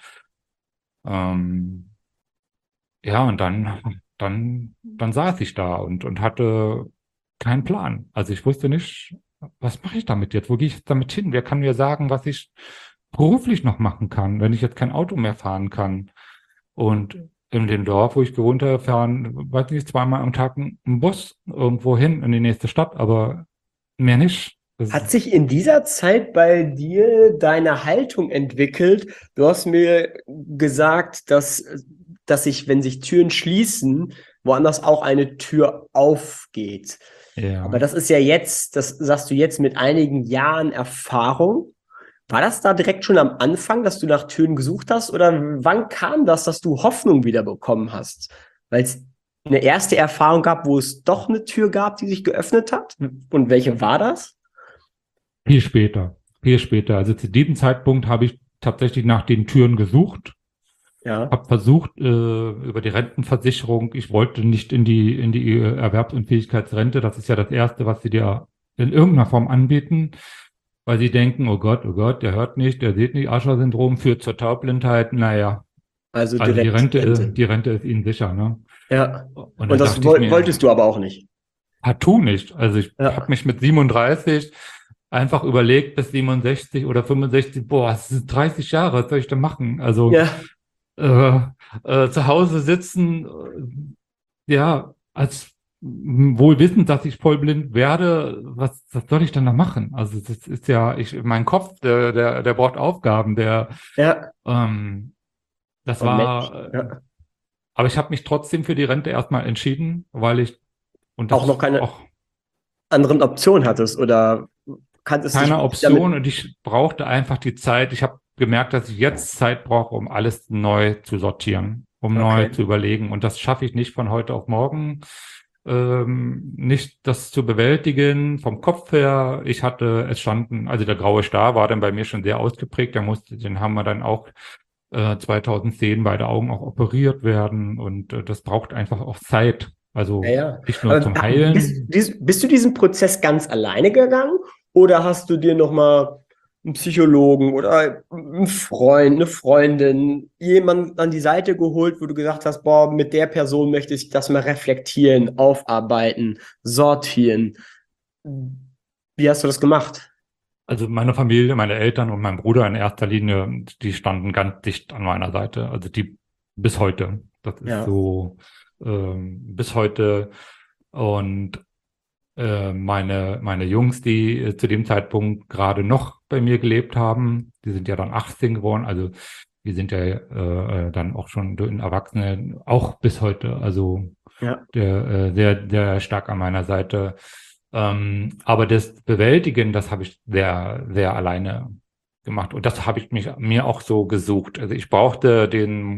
ja, und dann saß ich da und hatte keinen Plan. Also ich wusste nicht, was mache ich damit jetzt? Wo gehe ich jetzt damit hin? Wer kann mir sagen, was ich beruflich noch machen kann, wenn ich jetzt kein Auto mehr fahren kann? Und in dem Dorf, wo ich gewohnt habe, fahren, weiß nicht, zweimal am Tag ein Bus irgendwo hin in die nächste Stadt, aber mehr nicht. Hat sich in dieser Zeit bei dir deine Haltung entwickelt? Du hast mir gesagt, dass sich, wenn sich Türen schließen, woanders auch eine Tür aufgeht. Ja. Aber das ist ja jetzt, das sagst du jetzt mit einigen Jahren Erfahrung. War das da direkt schon am Anfang, dass du nach Türen gesucht hast? Oder wann kam das, dass du Hoffnung wieder bekommen hast? Weil es eine erste Erfahrung gab, wo es doch eine Tür gab, die sich geöffnet hat? Und welche war das? Viel später. Also zu diesem Zeitpunkt habe ich tatsächlich nach den Türen gesucht. Ja. Habe versucht, über die Rentenversicherung, ich wollte nicht in die Erwerbsunfähigkeitsrente, das ist ja das Erste, was sie dir in irgendeiner Form anbieten, weil sie denken, oh Gott, der hört nicht, der sieht nicht, Ascher-Syndrom führt zur Taubblindheit, naja. Also Also direkt die Rente ist ihnen sicher, ne? Ja. Und Und das wolltest du aber auch nicht. Partout nicht. Also ich Ja. habe mich mit 37 einfach überlegt, bis 67 oder 65, boah, das sind 30 Jahre, was soll ich denn machen? Also Ja. zu Hause sitzen, ja, als wohl wissend, dass ich vollblind werde, was soll ich denn da machen? Also das ist ja, mein Kopf, der braucht Aufgaben, Ja. das Und war, Ja. aber ich habe mich trotzdem für die Rente erstmal entschieden, weil ich, und das Auch noch keine auch anderen Optionen hattest oder kanntest dich keine nicht Option damit. und ich brauchte einfach die Zeit. Ich habe gemerkt, dass ich jetzt Zeit brauche, um alles neu zu sortieren, um neu Okay. zu überlegen. Und das schaffe ich nicht von heute auf morgen, nicht das zu bewältigen vom Kopf her. Also der graue Star war dann bei mir schon sehr ausgeprägt. Den haben wir dann auch 2010 beide Augen auch operiert werden und das braucht einfach auch Zeit. Also Ja. nicht nur Aber zum Heilen. bist du diesen Prozess ganz alleine gegangen oder hast du dir nochmal einen Psychologen oder einen Freund, eine Freundin, jemanden an die Seite geholt, wo du gesagt hast, boah, mit der Person möchte ich das mal reflektieren, aufarbeiten, sortieren? Wie hast du das gemacht? Also meine Familie, meine Eltern und mein Bruder in erster Linie, die standen ganz dicht an meiner Seite. Also die bis heute. Das ist Ja. so bis heute. Und meine Jungs, die zu dem Zeitpunkt gerade noch bei mir gelebt haben, die sind ja dann 18 geworden. Also die sind ja dann auch schon Erwachsene, auch bis heute. Also Ja. sehr, sehr stark an meiner Seite. Aber das Bewältigen, das habe ich sehr, sehr alleine gemacht. Und das habe ich mir auch so gesucht. Also ich brauchte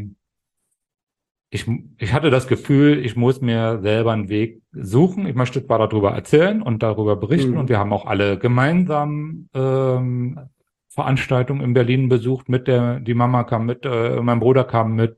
ich hatte das Gefühl, ich muss mir selber einen Weg suchen. Ich möchte zwar darüber erzählen und darüber berichten. Und wir haben auch alle gemeinsam Veranstaltungen in Berlin besucht. Die Mama kam mit, mein Bruder kam mit.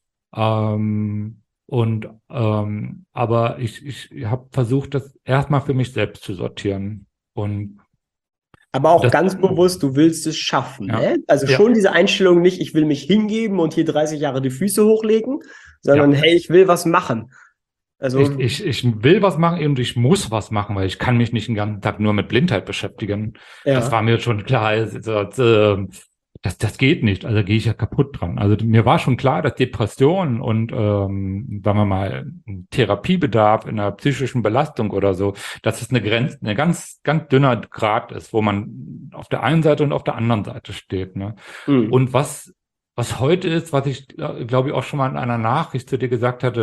Aber ich habe versucht, das erstmal für mich selbst zu sortieren. Aber auch das, ganz bewusst, du willst es schaffen, ja, ne? Also schon diese Einstellung nicht, ich will mich hingeben und hier 30 Jahre die Füße hochlegen, sondern hey, ich will was machen. Also ich will was machen und ich muss was machen, weil ich kann mich nicht den ganzen Tag nur mit Blindheit beschäftigen. Ja. Das war mir schon klar. das geht nicht. Also da gehe ich ja kaputt dran. Also mir war schon klar, dass Depression und, sagen wir mal, Therapiebedarf in einer psychischen Belastung oder so, dass es eine ganz, ganz dünner Grat ist, wo man auf der einen Seite und auf der anderen Seite steht, ne? Mhm. Und was heute ist, was ich, glaube ich, auch schon mal in einer Nachricht zu dir gesagt hatte,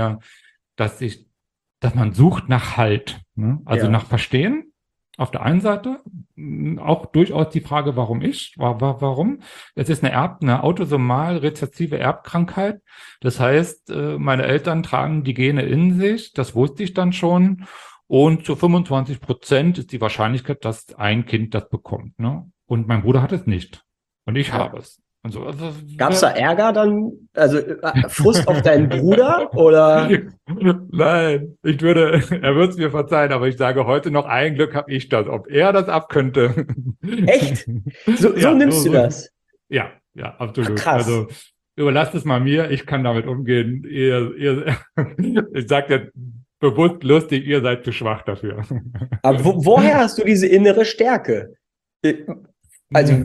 dass man sucht nach Halt, ne? Also Ja. nach Verstehen auf der einen Seite, auch durchaus die Frage, warum ich? Warum? Es ist eine autosomal rezessive Erbkrankheit. Das heißt, meine Eltern tragen die Gene in sich, das wusste ich dann schon. Und zu 25% ist die Wahrscheinlichkeit, dass ein Kind das bekommt, ne? Und mein Bruder hat es nicht. Und ich habe es. Also Gab es da Ärger dann? Also Frust auf deinen Bruder oder? Nein, er würde es mir verzeihen, aber ich sage heute noch, ein Glück habe ich das. Ob er das abkönnte. Echt? So Ja, nimmst du das? Ja, absolut. Ach, krass. Also überlasst es mal mir, ich kann damit umgehen. Ich sage jetzt bewusst lustig, ihr seid zu schwach dafür. Aber woher hast du diese innere Stärke? Also,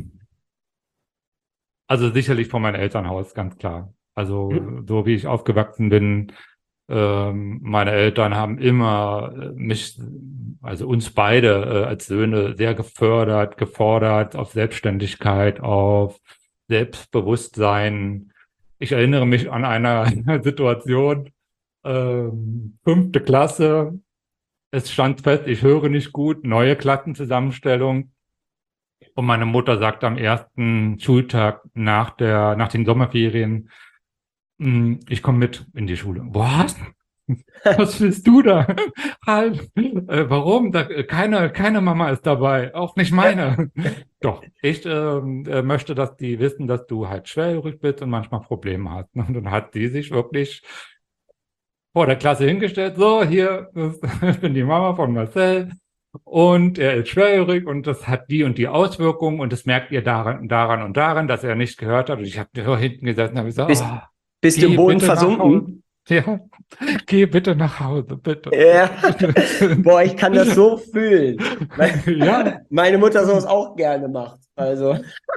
Also sicherlich von meinem Elternhaus, ganz klar. Also so wie ich aufgewachsen bin, meine Eltern haben immer also uns beide als Söhne sehr gefordert auf Selbstständigkeit, auf Selbstbewusstsein. Ich erinnere mich an eine Situation, 5. Klasse, es stand fest, ich höre nicht gut, neue Klassenzusammenstellung. Und meine Mutter sagt am ersten Schultag nach den Sommerferien, ich komme mit in die Schule. Was? Was willst du da? Halt. Warum? Keine Mama ist dabei, auch nicht meine. Doch, ich möchte, dass die wissen, dass du halt schwerhörig bist und manchmal Probleme hast. Und dann hat die sich wirklich vor der Klasse hingestellt, so, hier, ich bin die Mama von Marcel. Und er ist schwerhörig und das hat die und die Auswirkungen und das merkt ihr daran und daran, dass er nicht gehört hat. Und ich habe hinten gesessen und habe gesagt, bist du im Boden versunken? Ja, geh bitte nach Hause, bitte. Ja. Boah, ich kann das so fühlen. Ja. Meine Mutter sowas auch gerne macht. Also.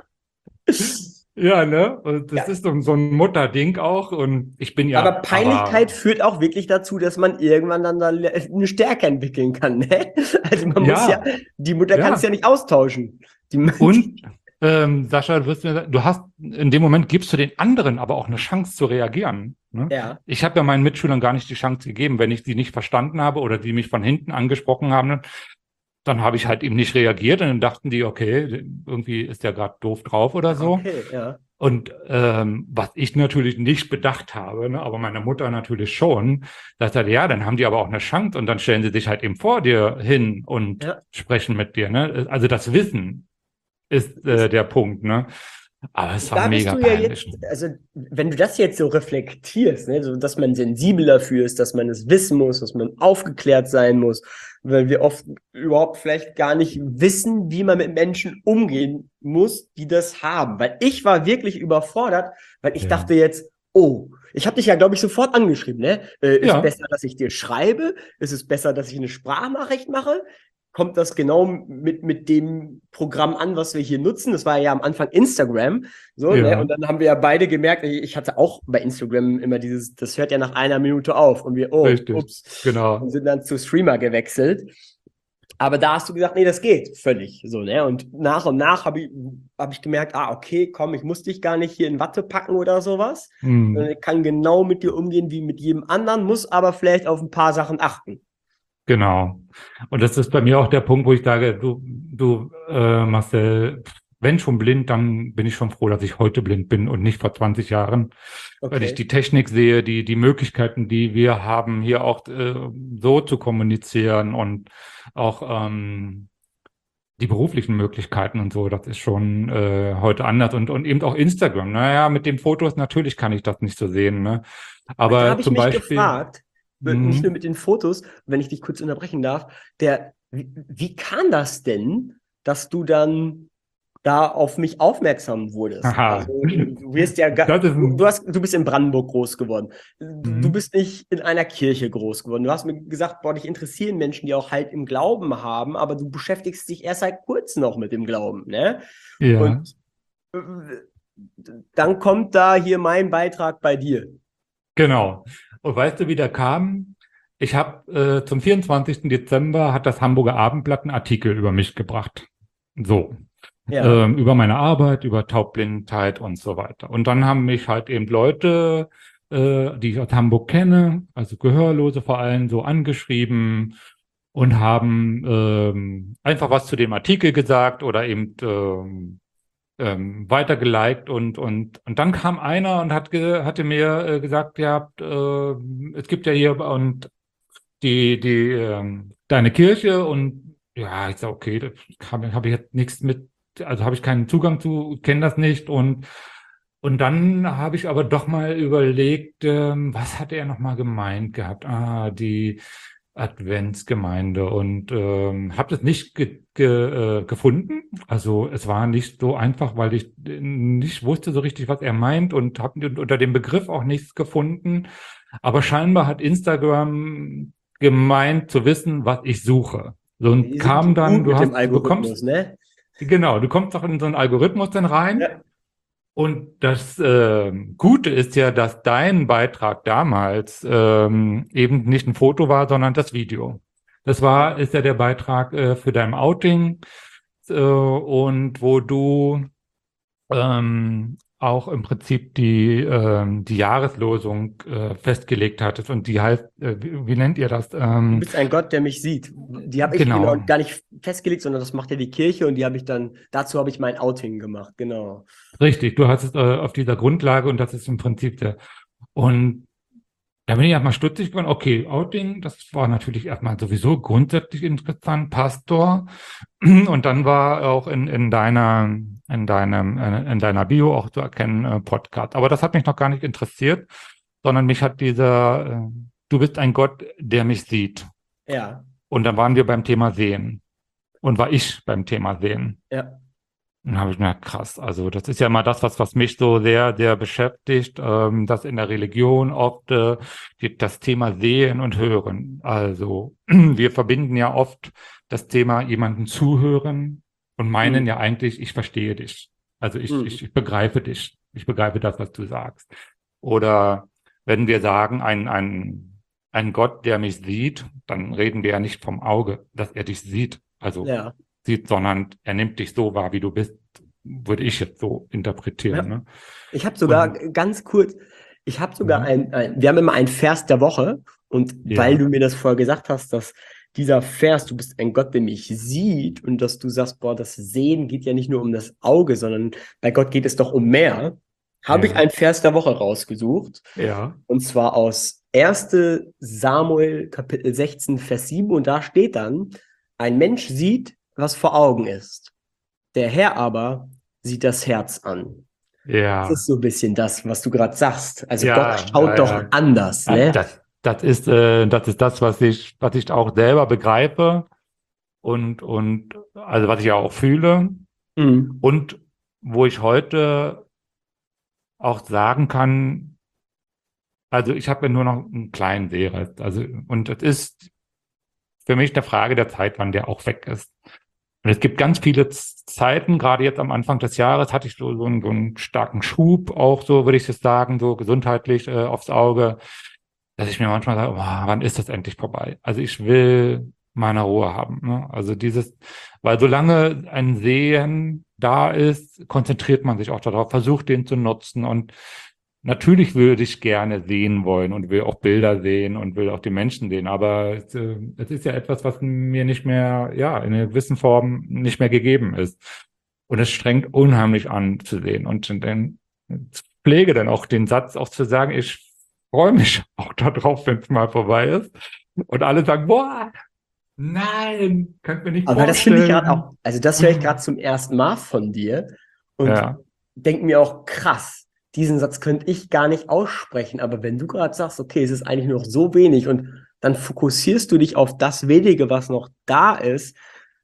Ja, ne? Und das ist so ein Mutterding auch. Und ich bin ja. Aber Peinlichkeit führt auch wirklich dazu, dass man irgendwann dann eine Stärke entwickeln kann, ne? Also man muss die Mutter kann es ja nicht austauschen. Und Sascha, du hast in dem Moment gibst du den anderen aber auch eine Chance zu reagieren. Ne? Ja. Ich habe ja meinen Mitschülern gar nicht die Chance gegeben, wenn ich sie nicht verstanden habe oder die mich von hinten angesprochen haben. Dann habe ich halt eben nicht reagiert und dann dachten die, okay, irgendwie ist der gerade doof drauf oder so. Okay, ja. Und was ich natürlich nicht bedacht habe, ne, aber meine Mutter natürlich schon, dass halt, ja, dann haben die aber auch eine Chance und dann stellen sie sich halt eben vor dir hin und sprechen mit dir. Ne? Also das Wissen ist der Punkt, ne? Aber es war mega peinlich. Also wenn du das jetzt so reflektierst, ne, so, dass man sensibel dafür ist, dass man es wissen muss, dass man aufgeklärt sein muss, weil wir oft überhaupt vielleicht gar nicht wissen, wie man mit Menschen umgehen muss, die das haben. Weil ich war wirklich überfordert, weil ich dachte jetzt, oh, ich habe dich ja, glaube ich, sofort angeschrieben, ne? Ist es besser, dass ich dir schreibe? Ist es besser, dass ich eine Sprachnachricht mache? Kommt das genau mit dem Programm an, was wir hier nutzen? Das war ja am Anfang Instagram. So, ne? Und dann haben wir ja beide gemerkt, ich hatte auch bei Instagram immer das hört ja nach 1 Minute auf. Und wir, ups, genau. Und sind dann zu Streamer gewechselt. Aber da hast du gesagt, nee, das geht völlig. So, ne? Und nach habe ich gemerkt, okay, komm, ich muss dich gar nicht hier in Watte packen oder sowas. Ich kann genau mit dir umgehen wie mit jedem anderen, muss aber vielleicht auf ein paar Sachen achten. Genau. Und das ist bei mir auch der Punkt, wo ich sage, du Marcel, wenn schon blind, dann bin ich schon froh, dass ich heute blind bin und nicht vor 20 Jahren. Okay. Weil ich die Technik sehe, die Möglichkeiten, die wir haben, hier auch so zu kommunizieren und auch die beruflichen Möglichkeiten und so, das ist schon heute anders. Und eben auch Instagram. Naja, mit den Fotos, natürlich kann ich das nicht so sehen. Ne? Aber da habe ich zum mich Beispiel gefragt, nicht nur mit den Fotos, wenn ich dich kurz unterbrechen darf, wie kam das denn, dass du dann da auf mich aufmerksam wurdest? Also, du wirst ja du bist in Brandenburg groß geworden. Du bist nicht in einer Kirche groß geworden. Du hast mir gesagt, boah, dich interessieren Menschen, die auch halt im Glauben haben, aber du beschäftigst dich erst seit kurzem noch mit dem Glauben, ne? Ja. Und dann kommt da hier mein Beitrag bei dir. Genau. Und weißt du, wie der kam? Ich habe zum 24. Dezember hat das Hamburger Abendblatt einen Artikel über mich gebracht. So. Ja. Über meine Arbeit, über Taubblindheit und so weiter. Und dann haben mich halt eben Leute, die ich aus Hamburg kenne, also Gehörlose vor allem, so angeschrieben und haben einfach was zu dem Artikel gesagt oder eben weitergeliked und dann kam einer und hatte mir gesagt, ja, es gibt ja hier und deine Kirche und ja, ich sag, okay, das hab ich jetzt nichts mit, also habe ich keinen Zugang zu, kenne das nicht und dann habe ich aber doch mal überlegt, was hat er nochmal gemeint gehabt? Die Adventsgemeinde und habe das nicht gefunden. Also es war nicht so einfach, weil ich nicht wusste so richtig, was er meint und habe unter dem Begriff auch nichts gefunden. Aber scheinbar hat Instagram gemeint zu wissen, was ich suche. So und Die sind kam dann, gut mit dem du Algorithmus, bekommst, ne? genau, du kommst doch in so einen Algorithmus dann rein. Ja. Und das Gute ist ja, dass dein Beitrag damals eben nicht ein Foto war, sondern das Video. Ist ja der Beitrag für dein Outing und wo du auch im Prinzip die Jahreslosung festgelegt hattest und die heißt, wie nennt ihr das? Du bist ein Gott, der mich sieht. Die habe ich Genau. gar nicht festgelegt, sondern das macht ja die Kirche und dazu habe ich mein Outing gemacht, genau. Richtig, du hast es auf dieser Grundlage und das ist im Prinzip und da bin ich erstmal stutzig geworden. Okay, Outing, das war natürlich erstmal sowieso grundsätzlich interessant, Pastor. Und dann war auch in deiner Bio auch zu erkennen, Podcast. Aber das hat mich noch gar nicht interessiert, sondern mich hat du bist ein Gott, der mich sieht. Ja, Und dann waren wir beim Thema Sehen. Und war ich beim Thema Sehen. ja. Dann habe ich mir gedacht, krass, also das ist ja immer das, was mich so sehr, sehr beschäftigt, dass in der Religion oft das Thema Sehen und Hören. Also wir verbinden ja oft das Thema jemanden zuhören und meinen ja eigentlich, ich verstehe dich. Also ich begreife dich. Ich begreife das, was du sagst. Oder wenn wir sagen, ein Gott, der mich sieht, dann reden wir ja nicht vom Auge, dass er dich sieht. Also Ja. sieht, sondern er nimmt dich so wahr, wie du bist, würde ich jetzt so interpretieren. Ja. Ne? Ich habe sogar ganz kurz, wir haben immer einen Vers der Woche und weil du mir das vorher gesagt hast, dass dieser Vers, du bist ein Gott, der mich sieht und dass du sagst, boah, das Sehen geht ja nicht nur um das Auge, sondern bei Gott geht es doch um mehr, habe ich einen Vers der Woche rausgesucht. Ja. Und zwar aus 1. Samuel Kapitel 16, Vers 7 und da steht dann, ein Mensch sieht, was vor Augen ist. Der Herr aber sieht das Herz an. Ja. Das ist so ein bisschen das, was du gerade sagst. Also Ja, Gott schaut doch anders, ne? Das ist das, was ich auch selber begreife und also was ich auch fühle und wo ich heute auch sagen kann, also ich habe ja nur noch einen kleinen Sehrest, also und es ist für mich eine Frage der Zeit, wann der auch weg ist. Und es gibt ganz viele Zeiten, gerade jetzt am Anfang des Jahres hatte ich so einen starken Schub, auch so würde ich es sagen, so gesundheitlich aufs Auge, dass ich mir manchmal sage, wann ist das endlich vorbei? Also ich will meine Ruhe haben. Ne? Also weil solange ein Sehen da ist, konzentriert man sich auch darauf, versucht den zu nutzen und natürlich würde ich gerne sehen wollen und will auch Bilder sehen und will auch die Menschen sehen, aber es ist ja etwas, was mir nicht mehr, in einer gewissen Form nicht mehr gegeben ist. Und es strengt unheimlich an zu sehen. Und dann pflege dann auch den Satz auch zu sagen, ich freue mich auch darauf, wenn es mal vorbei ist. Und alle sagen, boah, nein, könnt mir nicht aber vorstellen. das finde ich gerade auch, also das höre ich gerade zum ersten Mal von dir und denke mir auch, krass, diesen Satz könnte ich gar nicht aussprechen, aber wenn du gerade sagst, okay, es ist eigentlich nur noch so wenig und dann fokussierst du dich auf das Wenige, was noch da ist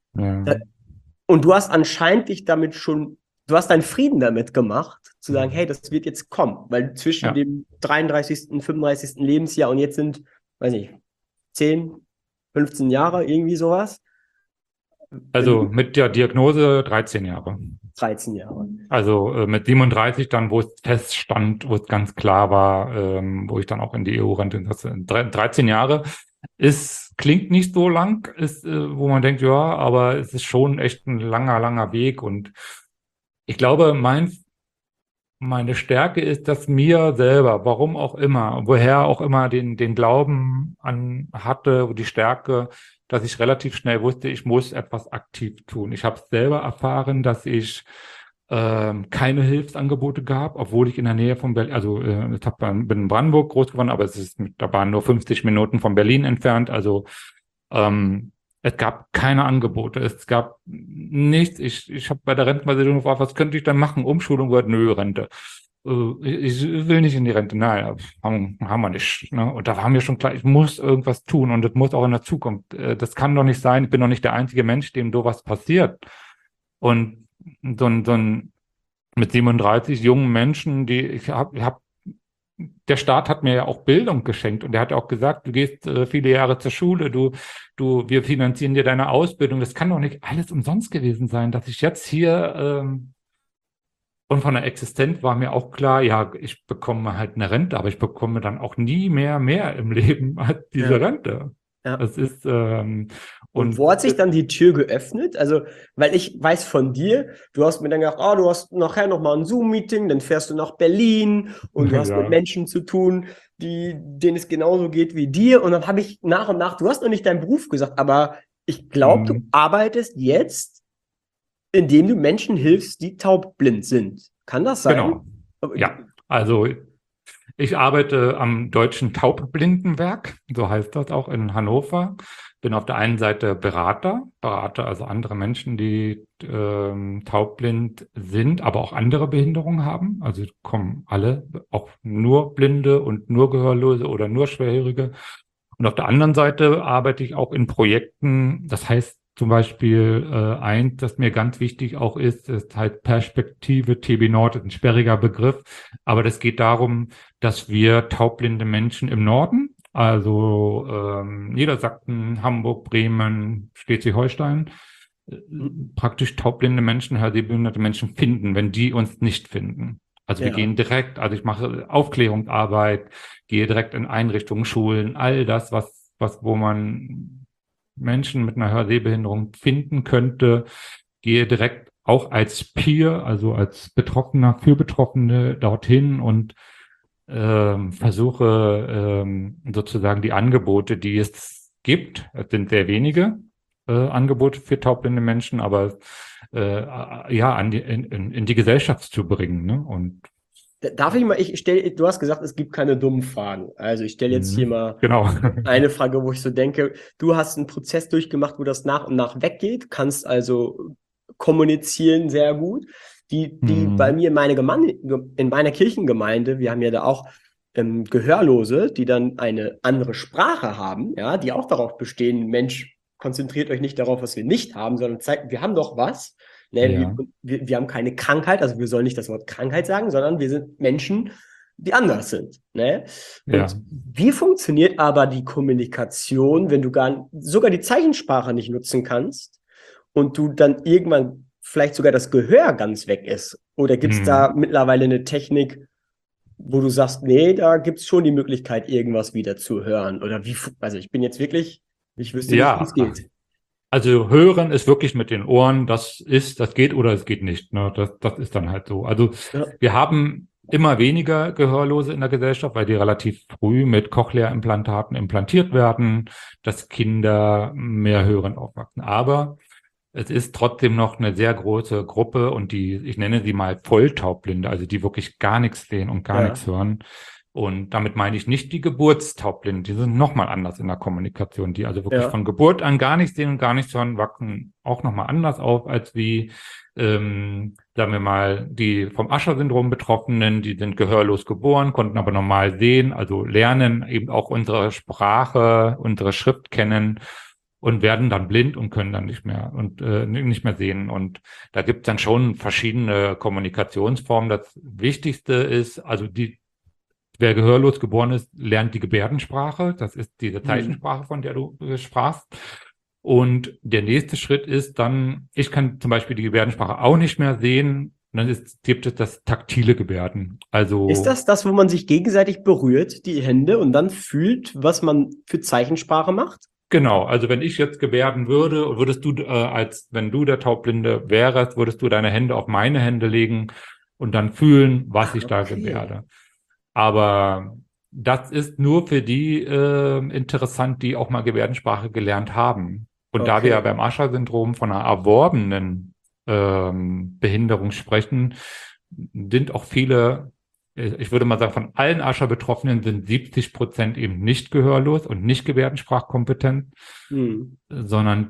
und du hast anscheinend du hast deinen Frieden damit gemacht, zu sagen, hey, das wird jetzt kommen, weil zwischen dem 33., 35. Lebensjahr und jetzt sind, weiß nicht, 10, 15 Jahre, irgendwie sowas. Also mit der Diagnose 13 Jahre. 13 Jahre. Also mit 37 dann, wo es feststand, wo es ganz klar war, wo ich dann auch in die EU-Rente, 13 Jahre, klingt nicht so lang, wo man denkt, ja, aber es ist schon echt ein langer, langer Weg. Und ich glaube, meine Stärke ist, dass mir selber, warum auch immer, woher auch immer den Glauben hatte, die Stärke, dass ich relativ schnell wusste, ich muss etwas aktiv tun. Ich habe selber erfahren, dass ich keine Hilfsangebote gab, obwohl ich in der Nähe von Berlin, also bin in Brandenburg groß geworden, aber da waren nur 50 Minuten von Berlin entfernt, also es gab keine Angebote, es gab nichts. Ich habe bei der Rentenversicherung gefragt, was könnte ich dann machen? Umschulung wird, nö, Rente. Ich will nicht in die Rente. Naja, haben wir nicht. Ne? Und da war mir schon klar, ich muss irgendwas tun und das muss auch in der Zukunft. Das kann doch nicht sein, ich bin doch nicht der einzige Mensch, dem sowas passiert. Und so ein mit 37 jungen Menschen, der Staat hat mir ja auch Bildung geschenkt und der hat auch gesagt, du gehst viele Jahre zur Schule, wir finanzieren dir deine Ausbildung. Das kann doch nicht alles umsonst gewesen sein, dass ich jetzt hier und von der Existenz war mir auch klar, ja, ich bekomme halt eine Rente, aber ich bekomme dann auch nie mehr im Leben als diese Rente. Ja. Das ist und wo hat sich dann die Tür geöffnet? Also, weil ich weiß von dir, du hast mir dann gedacht, du hast nachher nochmal ein Zoom-Meeting, dann fährst du nach Berlin und du hast mit Menschen zu tun, denen es genauso geht wie dir. Und dann habe ich nach und nach, du hast noch nicht deinen Beruf gesagt, aber ich glaube, du arbeitest jetzt, indem du Menschen hilfst, die taubblind sind. Kann das sein? Genau. Ja, also ich arbeite am Deutschen Taubblindenwerk, so heißt das auch in Hannover. Bin auf der einen Seite Berater also andere Menschen, die taubblind sind, aber auch andere Behinderungen haben. Also kommen alle, auch nur Blinde und nur Gehörlose oder nur Schwerhörige. Und auf der anderen Seite arbeite ich auch in Projekten, das heißt zum Beispiel eins, das mir ganz wichtig auch ist halt Perspektive TB Nord, ist ein sperriger Begriff, aber das geht darum, dass wir taubblinde Menschen im Norden, also Niedersachsen, Hamburg, Bremen, Schleswig-Holstein, praktisch taubblinde Menschen, sehbehinderte Menschen finden, wenn die uns nicht finden. Also wir gehen direkt, also ich mache Aufklärungsarbeit, gehe direkt in Einrichtungen, Schulen, all das, wo man Menschen mit einer Hörsehbehinderung finden könnte, gehe direkt auch als Peer, also als Betroffener für Betroffene dorthin und versuche sozusagen die Angebote, die es gibt, es sind sehr wenige Angebote für taubblinde Menschen, aber in die Gesellschaft zu bringen. Ne? Und darf ich mal, du hast gesagt, es gibt keine dummen Fragen. Also ich stelle jetzt hier mal eine Frage, wo ich so denke, du hast einen Prozess durchgemacht, wo das nach und nach weggeht, kannst also kommunizieren sehr gut. Die bei mir in meiner Kirchengemeinde, wir haben ja da auch Gehörlose, die dann eine andere Sprache haben, ja, die auch darauf bestehen, Mensch, konzentriert euch nicht darauf, was wir nicht haben, sondern zeigt, wir haben doch was. Ne, wir haben keine Krankheit, also wir sollen nicht das Wort Krankheit sagen, sondern wir sind Menschen, die anders sind. Ne? Und wie funktioniert aber die Kommunikation, wenn du sogar die Zeichensprache nicht nutzen kannst und du dann irgendwann vielleicht sogar das Gehör ganz weg ist? Oder gibt es da mittlerweile eine Technik, wo du sagst, nee, da gibt es schon die Möglichkeit, irgendwas wieder zu hören? Oder also ich bin jetzt wirklich, ich wüsste nicht, wie es geht. Also hören ist wirklich mit den Ohren, das geht oder es geht nicht. Ne? Das ist dann halt so. Also wir haben immer weniger Gehörlose in der Gesellschaft, weil die relativ früh mit Cochlea-Implantaten implantiert werden, dass Kinder mehr hörend aufwachsen. Aber es ist trotzdem noch eine sehr große Gruppe und ich nenne sie mal Volltaubblinde, also die wirklich gar nichts sehen und gar nichts hören. Und damit meine ich nicht die Geburtstaubblinden, die sind nochmal anders in der Kommunikation, die also wirklich von Geburt an gar nichts sehen und gar nichts hören, wachsen auch nochmal anders auf als wie, sagen wir mal, die vom Usher-Syndrom Betroffenen, die sind gehörlos geboren, konnten aber normal sehen, also lernen eben auch unsere Sprache, unsere Schrift kennen und werden dann blind und können dann nicht mehr sehen. Und da gibt es dann schon verschiedene Kommunikationsformen. Das Wichtigste ist, also wer gehörlos geboren ist, lernt die Gebärdensprache. Das ist diese Zeichensprache, von der du sprachst. Und der nächste Schritt ist dann, ich kann zum Beispiel die Gebärdensprache auch nicht mehr sehen. Und dann gibt es das taktile Gebärden. Also Ist das, wo man sich gegenseitig berührt, die Hände, und dann fühlt, was man für Zeichensprache macht? genau, also wenn ich jetzt gebärden würde, würdest du, als wenn du der Taubblinde wärst, würdest du deine Hände auf meine Hände legen und dann fühlen, was ich da gebärde. Aber das ist nur für die interessant, die auch mal Gebärdensprache gelernt haben. Und da wir ja beim Usher-Syndrom von einer erworbenen Behinderung sprechen, sind auch viele, ich würde mal sagen, von allen Usher-Betroffenen sind 70% eben nicht gehörlos und nicht gebärdensprachkompetent, sondern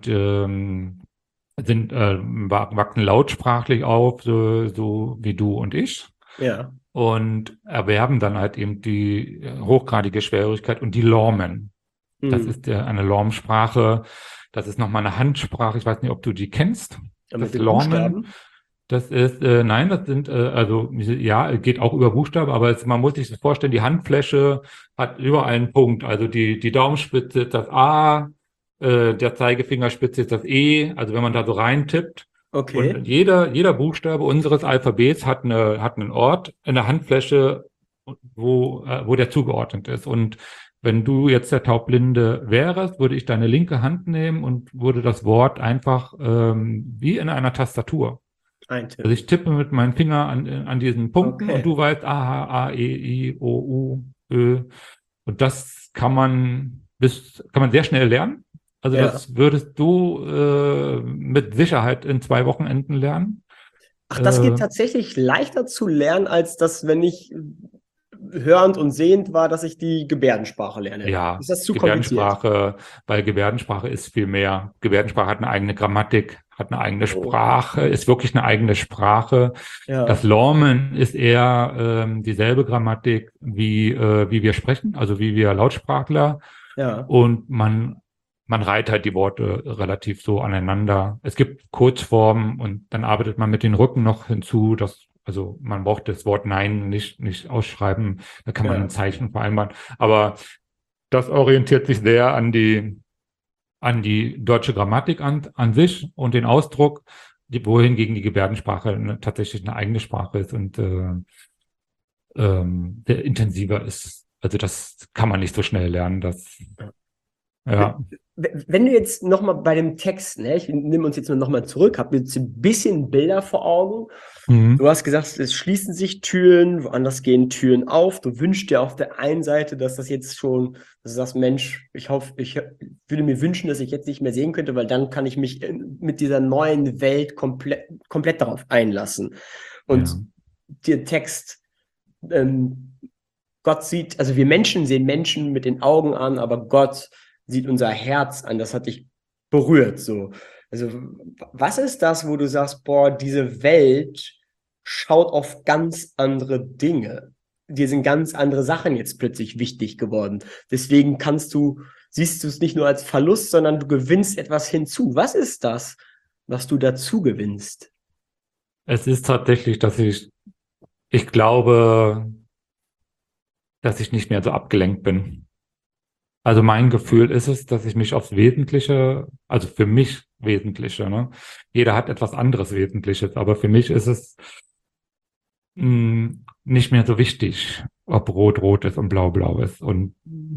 wachsen lautsprachlich auf, so wie du und ich. Ja. Und erwerben dann halt eben die hochgradige Schwierigkeit und die Lormen. Das ist eine Lormsprache. Das ist nochmal eine Handsprache. Ich weiß nicht, ob du die kennst. Mit Das den Lormen. Buchstaben? Das ist, nein, das sind, also, ja, geht auch über Buchstaben, aber man muss sich das vorstellen, die Handfläche hat überall einen Punkt. Also die Daumenspitze ist das A, der Zeigefingerspitze ist das E. Also wenn man da so reintippt. Okay. Und jeder Buchstabe unseres Alphabets hat einen Ort in der Handfläche, wo der zugeordnet ist. Und wenn du jetzt der Taubblinde wärst, würde ich deine linke Hand nehmen und würde das Wort einfach wie in einer Tastatur. Eintippen. Also ich tippe mit meinem Finger an diesen Punkten und du weißt A, A, E, I, O, U, Ö. Und das kann man sehr schnell lernen. Also das würdest du mit Sicherheit in 2 Wochenenden lernen. Ach, das geht tatsächlich leichter zu lernen, als das, wenn ich hörend und sehend war, dass ich die Gebärdensprache lerne. Ja, ist das zu kompliziert? Weil Gebärdensprache ist viel mehr. Gebärdensprache hat eine eigene Grammatik, hat eine eigene Sprache, ist wirklich eine eigene Sprache. Ja. Das Lormen ist eher dieselbe Grammatik, wie wir sprechen, also wie wir Lautsprachler. Ja. Und man reiht halt die Worte relativ so aneinander. Es gibt Kurzformen und dann arbeitet man mit den Rücken noch hinzu, also man braucht das Wort Nein nicht ausschreiben, da kann man ein Zeichen vereinbaren. Aber das orientiert sich sehr an die deutsche Grammatik an sich und den Ausdruck, wohingegen die Gebärdensprache tatsächlich eine eigene Sprache ist und sehr intensiver ist. Also das kann man nicht so schnell lernen. Ja. Wenn du jetzt nochmal bei dem Text, ne, ich nehme uns jetzt nochmal zurück, habe jetzt ein bisschen Bilder vor Augen. Du hast gesagt, es schließen sich Türen, woanders gehen Türen auf. Du wünschst dir auf der einen Seite, dass das jetzt schon, dass du sagst, Mensch, ich würde mir wünschen, dass ich jetzt nicht mehr sehen könnte, weil dann kann ich mich mit dieser neuen Welt komplett darauf einlassen. Und der Text, Gott sieht, also wir Menschen sehen Menschen mit den Augen an, aber Gott sieht unser Herz an, das hat dich berührt, so. Also, was ist das, wo du sagst, boah, diese Welt schaut auf ganz andere Dinge. Dir sind ganz andere Sachen jetzt plötzlich wichtig geworden. Deswegen siehst du es nicht nur als Verlust, sondern du gewinnst etwas hinzu. Was ist das, was du dazu gewinnst? Es ist tatsächlich, dass ich glaube, dass ich nicht mehr so abgelenkt bin. Also mein Gefühl ist es, dass ich mich aufs Wesentliche, also für mich Wesentliche, ne? Jeder hat etwas anderes Wesentliches, aber für mich ist es nicht mehr so wichtig, ob rot ist und blau ist. Und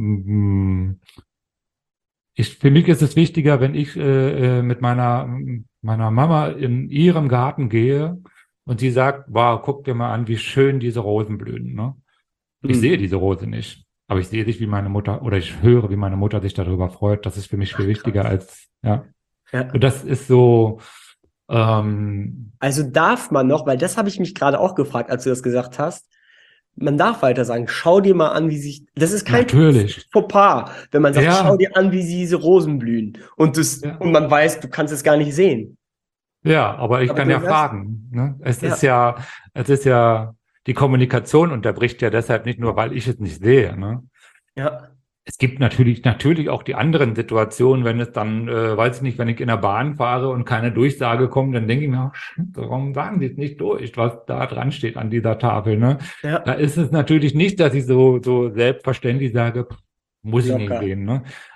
für mich ist es wichtiger, wenn ich mit meiner Mama in ihrem Garten gehe und sie sagt, wow, guck dir mal an, wie schön diese Rosen blühen, ne? Ich sehe diese Rose nicht. Aber ich sehe wie meine Mutter, oder ich höre, wie meine Mutter sich darüber freut. Das ist für mich viel wichtiger als, ja. Und das ist so. Also darf man noch, weil das habe ich mich gerade auch gefragt, als du das gesagt hast, man darf weiter sagen, schau dir mal an, das ist kein Fauxpas, wenn man sagt, schau dir an, wie diese Rosen blühen. Und man weiß, du kannst es gar nicht sehen. Ja, aber ich kann ja fragen. Ne? Es ist ja, die Kommunikation unterbricht ja deshalb nicht nur, weil ich es nicht sehe. Ne? Ja. Es gibt natürlich auch die anderen Situationen, wenn es dann, weiß ich nicht, wenn ich in der Bahn fahre und keine Durchsage kommt, dann denke ich mir, warum sagen die es nicht durch, was da dran steht an dieser Tafel. Ne? Ja. Da ist es natürlich nicht, dass ich so selbstverständlich sage, muss ich nicht sehen. Ne?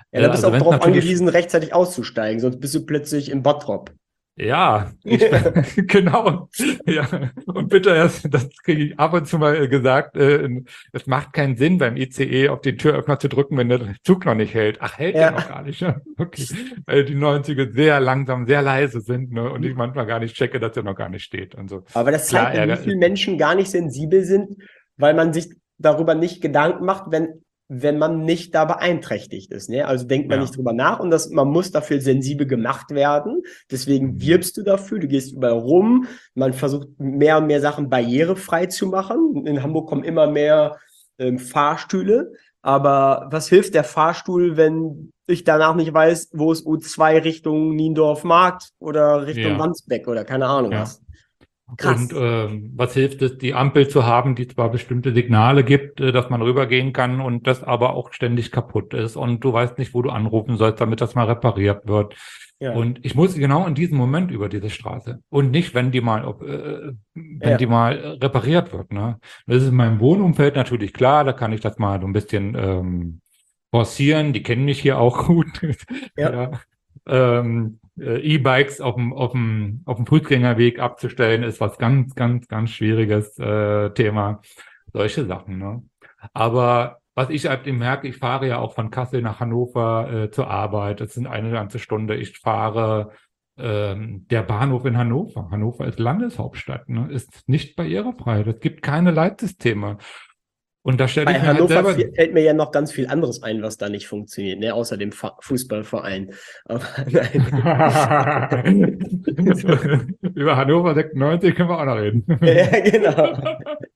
Ja, da bist du Also auch wenn es darauf natürlich angewiesen, rechtzeitig auszusteigen, sonst bist du plötzlich in Bottrop. Ja, genau. Ja. Und bitte erst, das kriege ich ab und zu mal gesagt, es macht keinen Sinn, beim ICE auf den Türöffner zu drücken, wenn der Zug noch nicht hält. Ach, hält der noch Ja. gar nicht. Ja, okay. Weil die 90er sehr langsam, sehr leise sind, ne? Und ich manchmal gar nicht checke, dass er noch gar nicht steht und so. Aber das Klar, zeigt ja, wie Ärger viele ist. Menschen gar nicht sensibel sind, weil man sich darüber nicht Gedanken macht, wenn man nicht da beeinträchtigt ist. Ne? Also denkt man Ja. nicht drüber nach und man muss dafür sensibel gemacht werden. Deswegen wirbst du dafür, du gehst überall rum. Man versucht mehr und mehr Sachen barrierefrei zu machen. In Hamburg kommen immer mehr Fahrstühle. Aber was hilft der Fahrstuhl, wenn ich danach nicht weiß, wo es U2 Richtung Niendorf Markt oder Richtung Ja. Wandsbek oder keine Ahnung Ja. was? Krass. Und was hilft es, die Ampel zu haben, die zwar bestimmte Signale gibt, dass man rübergehen kann und das aber auch ständig kaputt ist und du weißt nicht, wo du anrufen sollst, damit das mal repariert wird. Ja. Und ich muss genau in diesem Moment über diese Straße und nicht, wenn die mal, die mal repariert wird. Ne? Das ist in meinem Wohnumfeld natürlich klar, da kann ich das mal so ein bisschen forcieren. Die kennen mich hier auch gut. Ja. E-Bikes auf dem Fußgängerweg abzustellen, ist was ganz, ganz, ganz schwieriges Thema. Solche Sachen, ne? Aber was ich halt merke, ich fahre ja auch von Kassel nach Hannover zur Arbeit. Das sind eine ganze Stunde. Ich fahre der Bahnhof in Hannover. Hannover ist Landeshauptstadt, ne? Ist nicht barrierefrei. Es gibt keine Leitsysteme. Und da stelle ich Bei mir halt Hannover selber. fällt mir ja noch ganz viel anderes ein, was da nicht funktioniert, ne? Außer dem Fußballverein. Aber nein. Über Hannover 96 können wir auch noch reden. Ja, genau.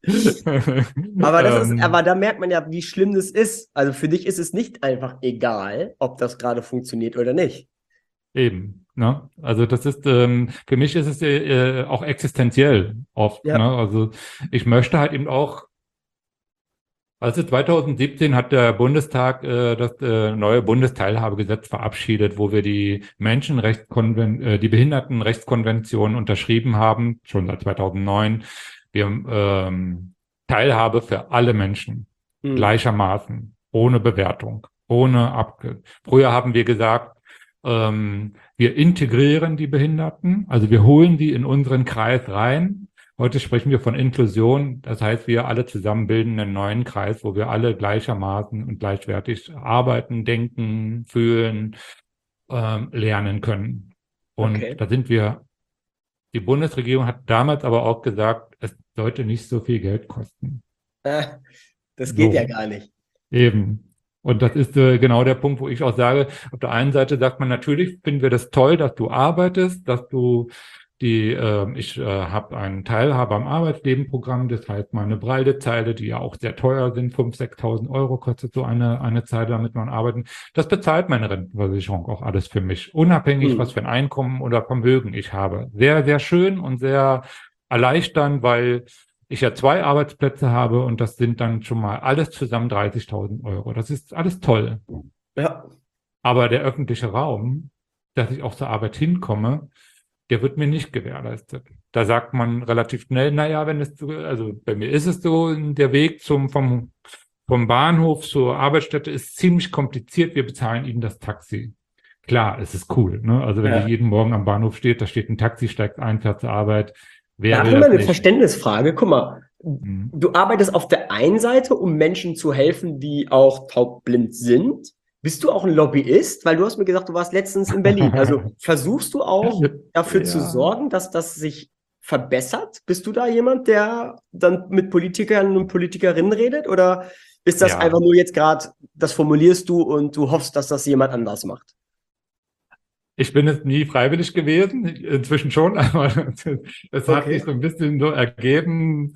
Aber Ähm, aber da merkt man ja, wie schlimm das ist. Also für dich ist es nicht einfach egal, ob das gerade funktioniert oder nicht. Eben, ne? Also das ist, für mich ist es auch existenziell oft, Ja. ne? Also ich möchte halt eben auch, also 2017 hat der Bundestag das neue Bundesteilhabegesetz verabschiedet, wo wir die die Behindertenrechtskonvention unterschrieben haben, schon seit 2009. Wir Teilhabe für alle Menschen gleichermaßen, ohne Bewertung, Früher haben wir gesagt, wir integrieren die Behinderten, also wir holen die in unseren Kreis rein. Heute sprechen wir von Inklusion, das heißt, wir alle zusammen bilden einen neuen Kreis, wo wir alle gleichermaßen und gleichwertig arbeiten, denken, fühlen, lernen können. Und da sind wir, die Bundesregierung hat damals aber auch gesagt, es sollte nicht so viel Geld kosten. Das geht ja gar nicht. Eben. Und das ist genau der Punkt, wo ich auch sage, auf der einen Seite sagt man, natürlich finden wir das toll, dass du arbeitest, dass du ich habe ein Teilhabe am Arbeitsleben-Programm, das heißt meine Braille-Zeile, die ja auch sehr teuer sind, 5.000, 6.000 Euro kostet so eine Zeile, damit man arbeiten. Das bezahlt meine Rentenversicherung auch alles für mich, unabhängig, was für ein Einkommen oder Vermögen ich habe. Sehr, sehr schön und sehr erleichternd, weil ich ja 2 Arbeitsplätze habe und das sind dann schon mal alles zusammen 30.000 Euro. Das ist alles toll. Ja. Aber der öffentliche Raum, dass ich auch zur Arbeit hinkomme, der wird mir nicht gewährleistet. Da sagt man relativ schnell, naja, also bei mir ist es so, der Weg vom Bahnhof zur Arbeitsstätte ist ziemlich kompliziert, wir bezahlen Ihnen das Taxi. Klar, es ist cool, ne? Also wenn du jeden Morgen am Bahnhof steht, da steht ein Taxi, steigt ein, fährt zur Arbeit. Da habe ich mal eine Verständnisfrage. Guck mal, du arbeitest auf der einen Seite, um Menschen zu helfen, die auch taubblind sind. Bist du auch ein Lobbyist? Weil du hast mir gesagt, du warst letztens in Berlin. Also versuchst du auch dafür zu sorgen, dass das sich verbessert? Bist du da jemand, der dann mit Politikern und Politikerinnen redet? Oder ist das einfach nur jetzt gerade, das formulierst du und du hoffst, dass das jemand anders macht? Ich bin es nie freiwillig gewesen, inzwischen schon, aber es hat sich so ein bisschen so ergeben.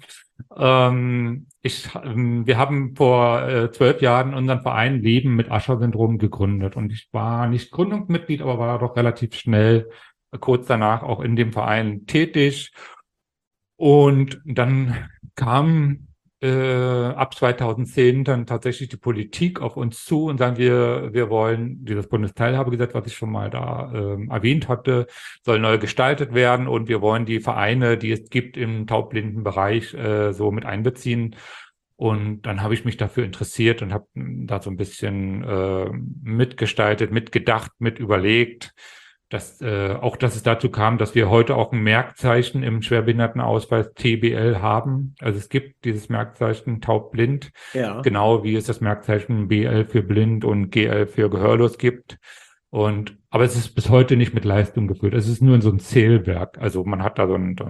Wir haben vor 12 Jahren unseren Verein Leben mit Usher-Syndrom gegründet und ich war nicht Gründungsmitglied, aber war doch relativ schnell kurz danach auch in dem Verein tätig. Und dann kam ab 2010 dann tatsächlich die Politik auf uns zu und sagen, wir wollen dieses Bundesteilhabegesetz, was ich schon mal da erwähnt hatte, soll neu gestaltet werden und wir wollen die Vereine, die es gibt im taubblinden Bereich, so mit einbeziehen. Und dann habe ich mich dafür interessiert und habe da so ein bisschen mitgestaltet, mitgedacht, mit überlegt, dass dass es dazu kam, dass wir heute auch ein Merkzeichen im Schwerbehindertenausweis TBL haben. Also es gibt dieses Merkzeichen taubblind, Ja. genau wie es das Merkzeichen BL für blind und GL für gehörlos gibt. Aber es ist bis heute nicht mit Leistung geführt. Es ist nur so ein Zählwerk. Also man hat da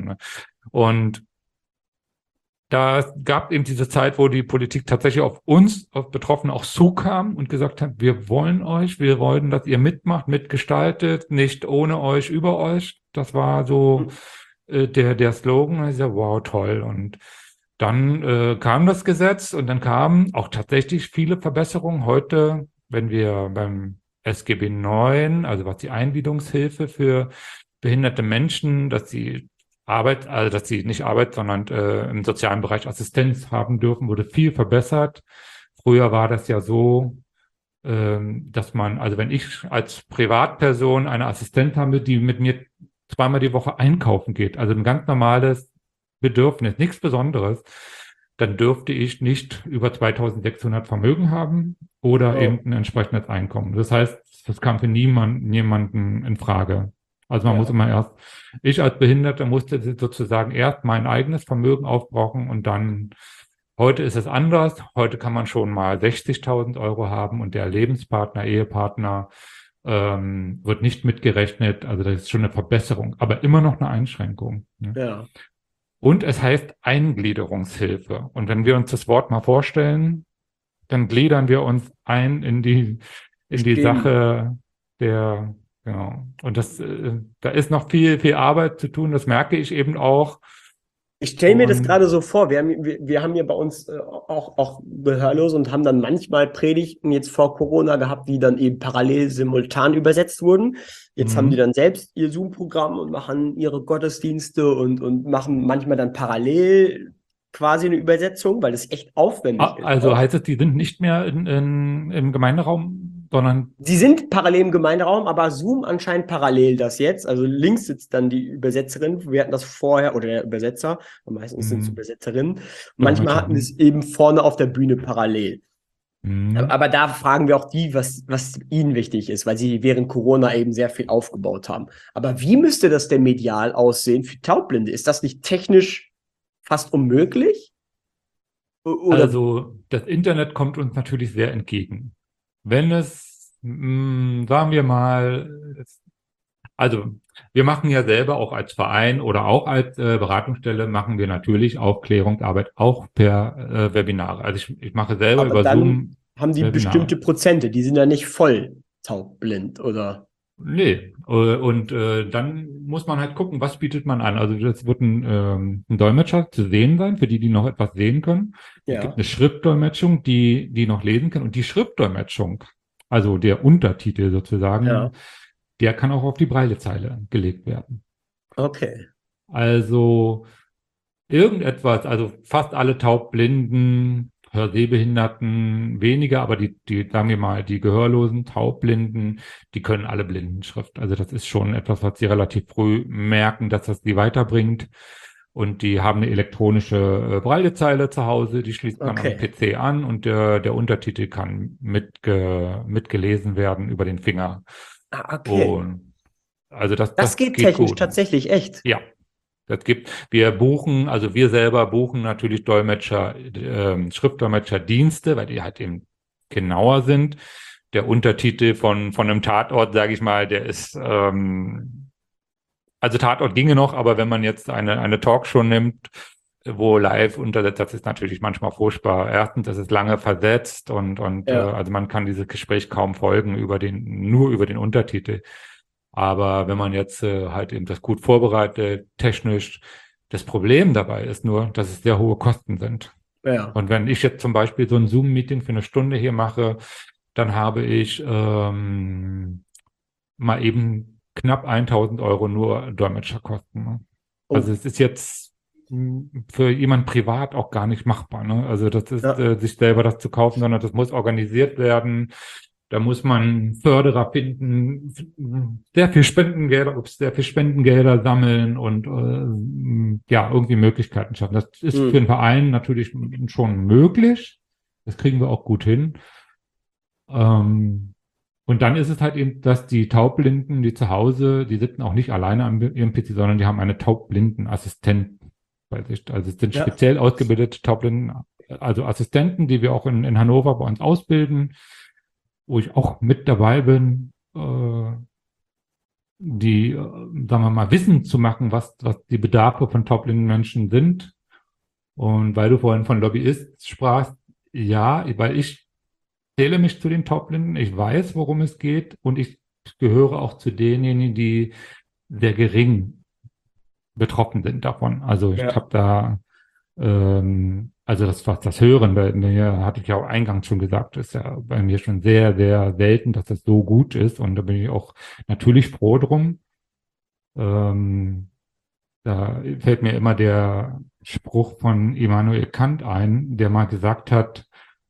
und da gab eben diese Zeit, wo die Politik tatsächlich auf uns, auf Betroffene auch zukam und gesagt hat, wir wollen euch, wir wollen, dass ihr mitmacht, mitgestaltet, nicht ohne euch, über euch. Das war so der Slogan. Und ich sag, wow, toll. Und dann kam das Gesetz und dann kamen auch tatsächlich viele Verbesserungen. Heute, wenn wir beim SGB IX, also was die Eingliederungshilfe für behinderte Menschen, dass sie dass sie nicht Arbeit, sondern im sozialen Bereich Assistenz haben dürfen, wurde viel verbessert. Früher war das ja so, dass also wenn ich als Privatperson eine Assistenz habe, die mit mir zweimal die Woche einkaufen geht, also ein ganz normales Bedürfnis, nichts Besonderes, dann dürfte ich nicht über 2.600 Vermögen haben oder eben ein entsprechendes Einkommen. Das heißt, das kam für niemanden in Frage. Also man muss immer ich als Behinderter musste sozusagen erst mein eigenes Vermögen aufbrauchen und dann, heute ist es anders. Heute kann man schon mal 60.000 Euro haben und der Lebenspartner, Ehepartner wird nicht mitgerechnet. Also das ist schon eine Verbesserung, aber immer noch eine Einschränkung. Ne? Ja. Und es heißt Eingliederungshilfe. Und wenn wir uns das Wort mal vorstellen, dann gliedern wir uns ein in die Sache genau. Und da ist noch viel Arbeit zu tun. Das merke ich eben auch. Ich stelle mir das gerade so vor, wir haben hier bei uns auch Gehörlose und haben dann manchmal Predigten jetzt vor Corona gehabt, die dann eben parallel simultan übersetzt wurden. Jetzt haben die dann selbst ihr Zoom-Programm und machen ihre Gottesdienste und machen manchmal dann parallel quasi eine Übersetzung, weil das echt aufwendig ist. Also heißt es, die sind nicht mehr im Gemeinderaum, sondern... Sie sind parallel im Gemeinderaum, aber Zoom anscheinend parallel das jetzt. Also links sitzt dann die Übersetzerin. Wir hatten das vorher, oder der Übersetzer, meistens sind es Übersetzerinnen. Manchmal hatten wir es eben vorne auf der Bühne parallel. Aber da fragen wir auch die, was ihnen wichtig ist, weil sie während Corona eben sehr viel aufgebaut haben. Aber wie müsste das denn medial aussehen für Taubblinde? Ist das nicht technisch fast unmöglich? Oder? Also das Internet kommt uns natürlich sehr entgegen. Wenn es, sagen wir mal, also wir machen ja selber auch als Verein oder auch als Beratungsstelle machen wir natürlich Aufklärungsarbeit auch per Webinare. Also ich mache selber Aber über dann Zoom haben die Webinare. bestimmte Prozente, die sind ja nicht voll taubblind, oder? Nee, und dann muss man halt gucken, was bietet man an. Also das wird ein Dolmetscher zu sehen sein, für die noch etwas sehen können. Es gibt eine Schriftdolmetschung, die noch lesen können. Und die Schriftdolmetschung, also der Untertitel sozusagen, der kann auch auf die Braillezeile gelegt werden. Okay. Also irgendetwas, also fast alle Taubblinden, Hörsehbehinderten weniger, aber die, sagen wir mal, die Gehörlosen, Taubblinden, die können alle Blindenschrift. Also das ist schon etwas, was sie relativ früh merken, dass das sie weiterbringt. Und die haben eine elektronische Braillezeile zu Hause, die schließt man am PC an und der Untertitel kann mitgelesen werden über den Finger. Okay. Und also das geht technisch gut. Tatsächlich echt. Ja. Wir selber buchen natürlich Dolmetscher, Schriftdolmetscherdienste, weil die halt eben genauer sind. Der Untertitel von einem Tatort, sage ich mal, der ist, also Tatort ginge noch, aber wenn man jetzt eine Talkshow nimmt, wo live untersetzt, das ist natürlich manchmal furchtbar. Erstens, das ist lange versetzt und also man kann dieses Gespräch kaum folgen nur über den Untertitel. Aber wenn man jetzt halt eben das gut vorbereitet, technisch, das Problem dabei ist nur, dass es sehr hohe Kosten sind. Ja. Und wenn ich jetzt zum Beispiel so ein Zoom-Meeting für eine Stunde hier mache, dann habe ich mal eben knapp 1.000 Euro nur Dolmetscherkosten. Ne? Also es ist jetzt für jemand privat auch gar nicht machbar. Ne? Also das ist sich selber das zu kaufen, sondern das muss organisiert werden. Da muss man Förderer finden, sehr viel Spendengelder sammeln und irgendwie Möglichkeiten schaffen. Das ist für einen Verein natürlich schon möglich. Das kriegen wir auch gut hin. Und dann ist es halt eben, dass die Taubblinden, die zu Hause, die sitzen auch nicht alleine am ihrem PC, sondern die haben eine Taubblindenassistenten bei sich. Also es sind speziell ausgebildete Taubblinden, also Assistenten, die wir auch in Hannover bei uns ausbilden, wo ich auch mit dabei bin, die, sagen wir mal, Wissen zu machen, was die Bedarfe von taubblinden Menschen sind. Und weil du vorhin von Lobbyist sprachst, ja, weil ich zähle mich zu den Taubblinden, ich weiß, worum es geht und ich gehöre auch zu denjenigen, die sehr gering betroffen sind davon. Also ich habe da, also das Hören, bei mir hatte ich ja auch eingangs schon gesagt, ist ja bei mir schon sehr, sehr selten, dass das so gut ist und da bin ich auch natürlich froh drum. Da fällt mir immer der Spruch von Immanuel Kant ein, der mal gesagt hat,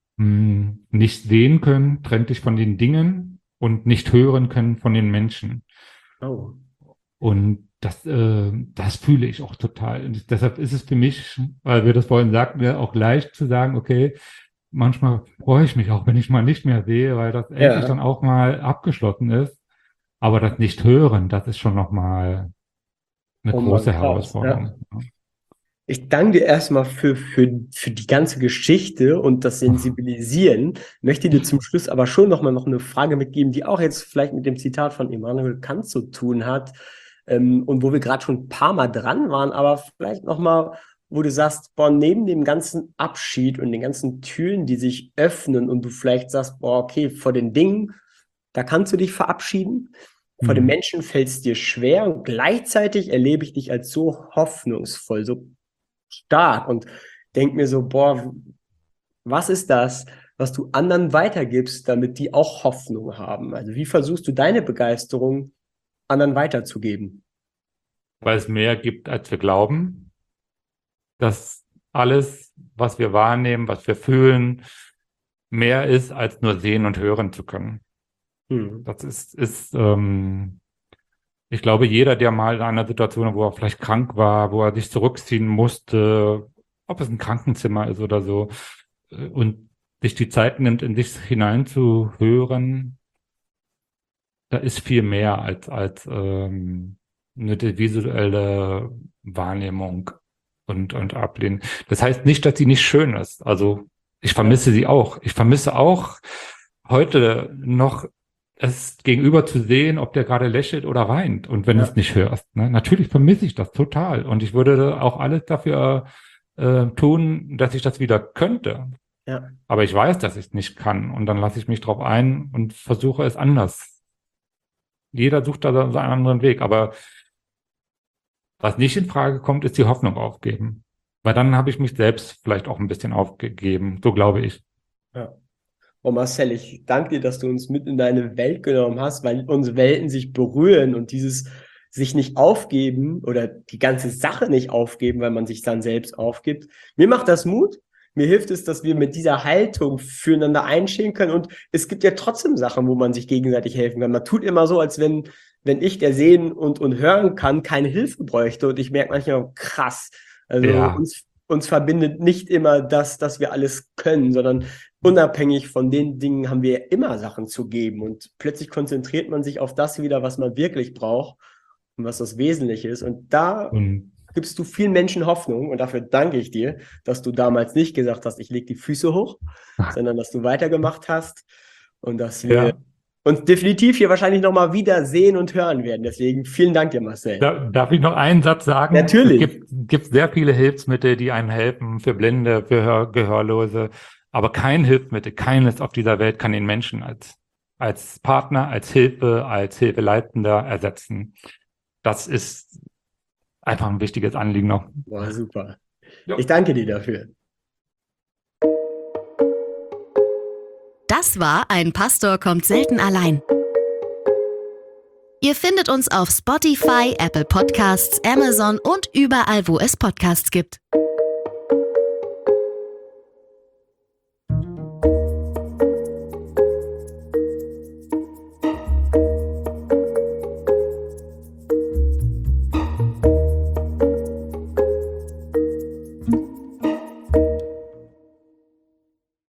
nicht sehen können trennt dich von den Dingen und nicht hören können von den Menschen. Oh. Und das fühle ich auch total. Und deshalb ist es für mich, weil wir das vorhin sagten, auch leicht zu sagen, okay, manchmal freue ich mich auch, wenn ich mal nicht mehr sehe, weil das endlich dann auch mal abgeschlossen ist. Aber das Nicht-Hören, das ist schon nochmal eine große Herausforderung. Ja. Ich danke dir erstmal für die ganze Geschichte und das Sensibilisieren. Möchte dir zum Schluss aber schon noch eine Frage mitgeben, die auch jetzt vielleicht mit dem Zitat von Immanuel Kant zu tun hat. Und wo wir gerade schon ein paar Mal dran waren, aber vielleicht nochmal, wo du sagst, boah, neben dem ganzen Abschied und den ganzen Türen, die sich öffnen und du vielleicht sagst, boah, okay, vor den Dingen, da kannst du dich verabschieden. Vor den Menschen fällt es dir schwer und gleichzeitig erlebe ich dich als so hoffnungsvoll, so stark und denk mir so, boah, was ist das, was du anderen weitergibst, damit die auch Hoffnung haben? Also wie versuchst du deine Begeisterung anderen weiterzugeben? Weil es mehr gibt, als wir glauben, dass alles, was wir wahrnehmen, was wir fühlen, mehr ist, als nur sehen und hören zu können. Das ist ich glaube, jeder, der mal in einer Situation, wo er vielleicht krank war, wo er sich zurückziehen musste, ob es ein Krankenzimmer ist oder so, und sich die Zeit nimmt, in sich hineinzuhören, da ist viel mehr als eine visuelle Wahrnehmung und Ablehnen. Das heißt nicht, dass sie nicht schön ist. Also ich vermisse sie auch. Ich vermisse auch heute noch es gegenüber zu sehen, ob der gerade lächelt oder weint und wenn du es nicht hörst. Ne? Natürlich vermisse ich das total und ich würde auch alles dafür tun, dass ich das wieder könnte. Ja. Aber ich weiß, dass ich es nicht kann und dann lasse ich mich drauf ein und versuche es anders. Jeder sucht da seinen anderen Weg, aber was nicht in Frage kommt, ist die Hoffnung aufgeben. Weil dann habe ich mich selbst vielleicht auch ein bisschen aufgegeben, so glaube ich. Ja. Oh Marcel, ich danke dir, dass du uns mit in deine Welt genommen hast, weil unsere Welten sich berühren und dieses sich nicht aufgeben oder die ganze Sache nicht aufgeben, weil man sich dann selbst aufgibt. Mir macht das Mut. Mir hilft es, dass wir mit dieser Haltung füreinander einstehen können und es gibt ja trotzdem Sachen, wo man sich gegenseitig helfen kann. Man tut immer so, als wenn ich, der sehen und hören kann, keine Hilfe bräuchte und ich merke manchmal, krass, also uns verbindet nicht immer das, dass wir alles können, sondern unabhängig von den Dingen haben wir immer Sachen zu geben und plötzlich konzentriert man sich auf das wieder, was man wirklich braucht und was das Wesentliche ist und da gibst du vielen Menschen Hoffnung und dafür danke ich dir, dass du damals nicht gesagt hast, ich lege die Füße hoch, sondern dass du weitergemacht hast und dass wir uns definitiv hier wahrscheinlich nochmal wieder sehen und hören werden. Deswegen vielen Dank dir, Marcel. Darf ich noch einen Satz sagen? Natürlich. Es gibt sehr viele Hilfsmittel, die einem helfen, für Blinde, für Gehörlose. Aber kein Hilfsmittel, keines auf dieser Welt kann den Menschen als Partner, als Hilfeleitender ersetzen. Das ist einfach ein wichtiges Anliegen noch. Boah, super. Ja. Ich danke dir dafür. Das war Ein Pastor kommt selten allein. Ihr findet uns auf Spotify, Apple Podcasts, Amazon und überall, wo es Podcasts gibt.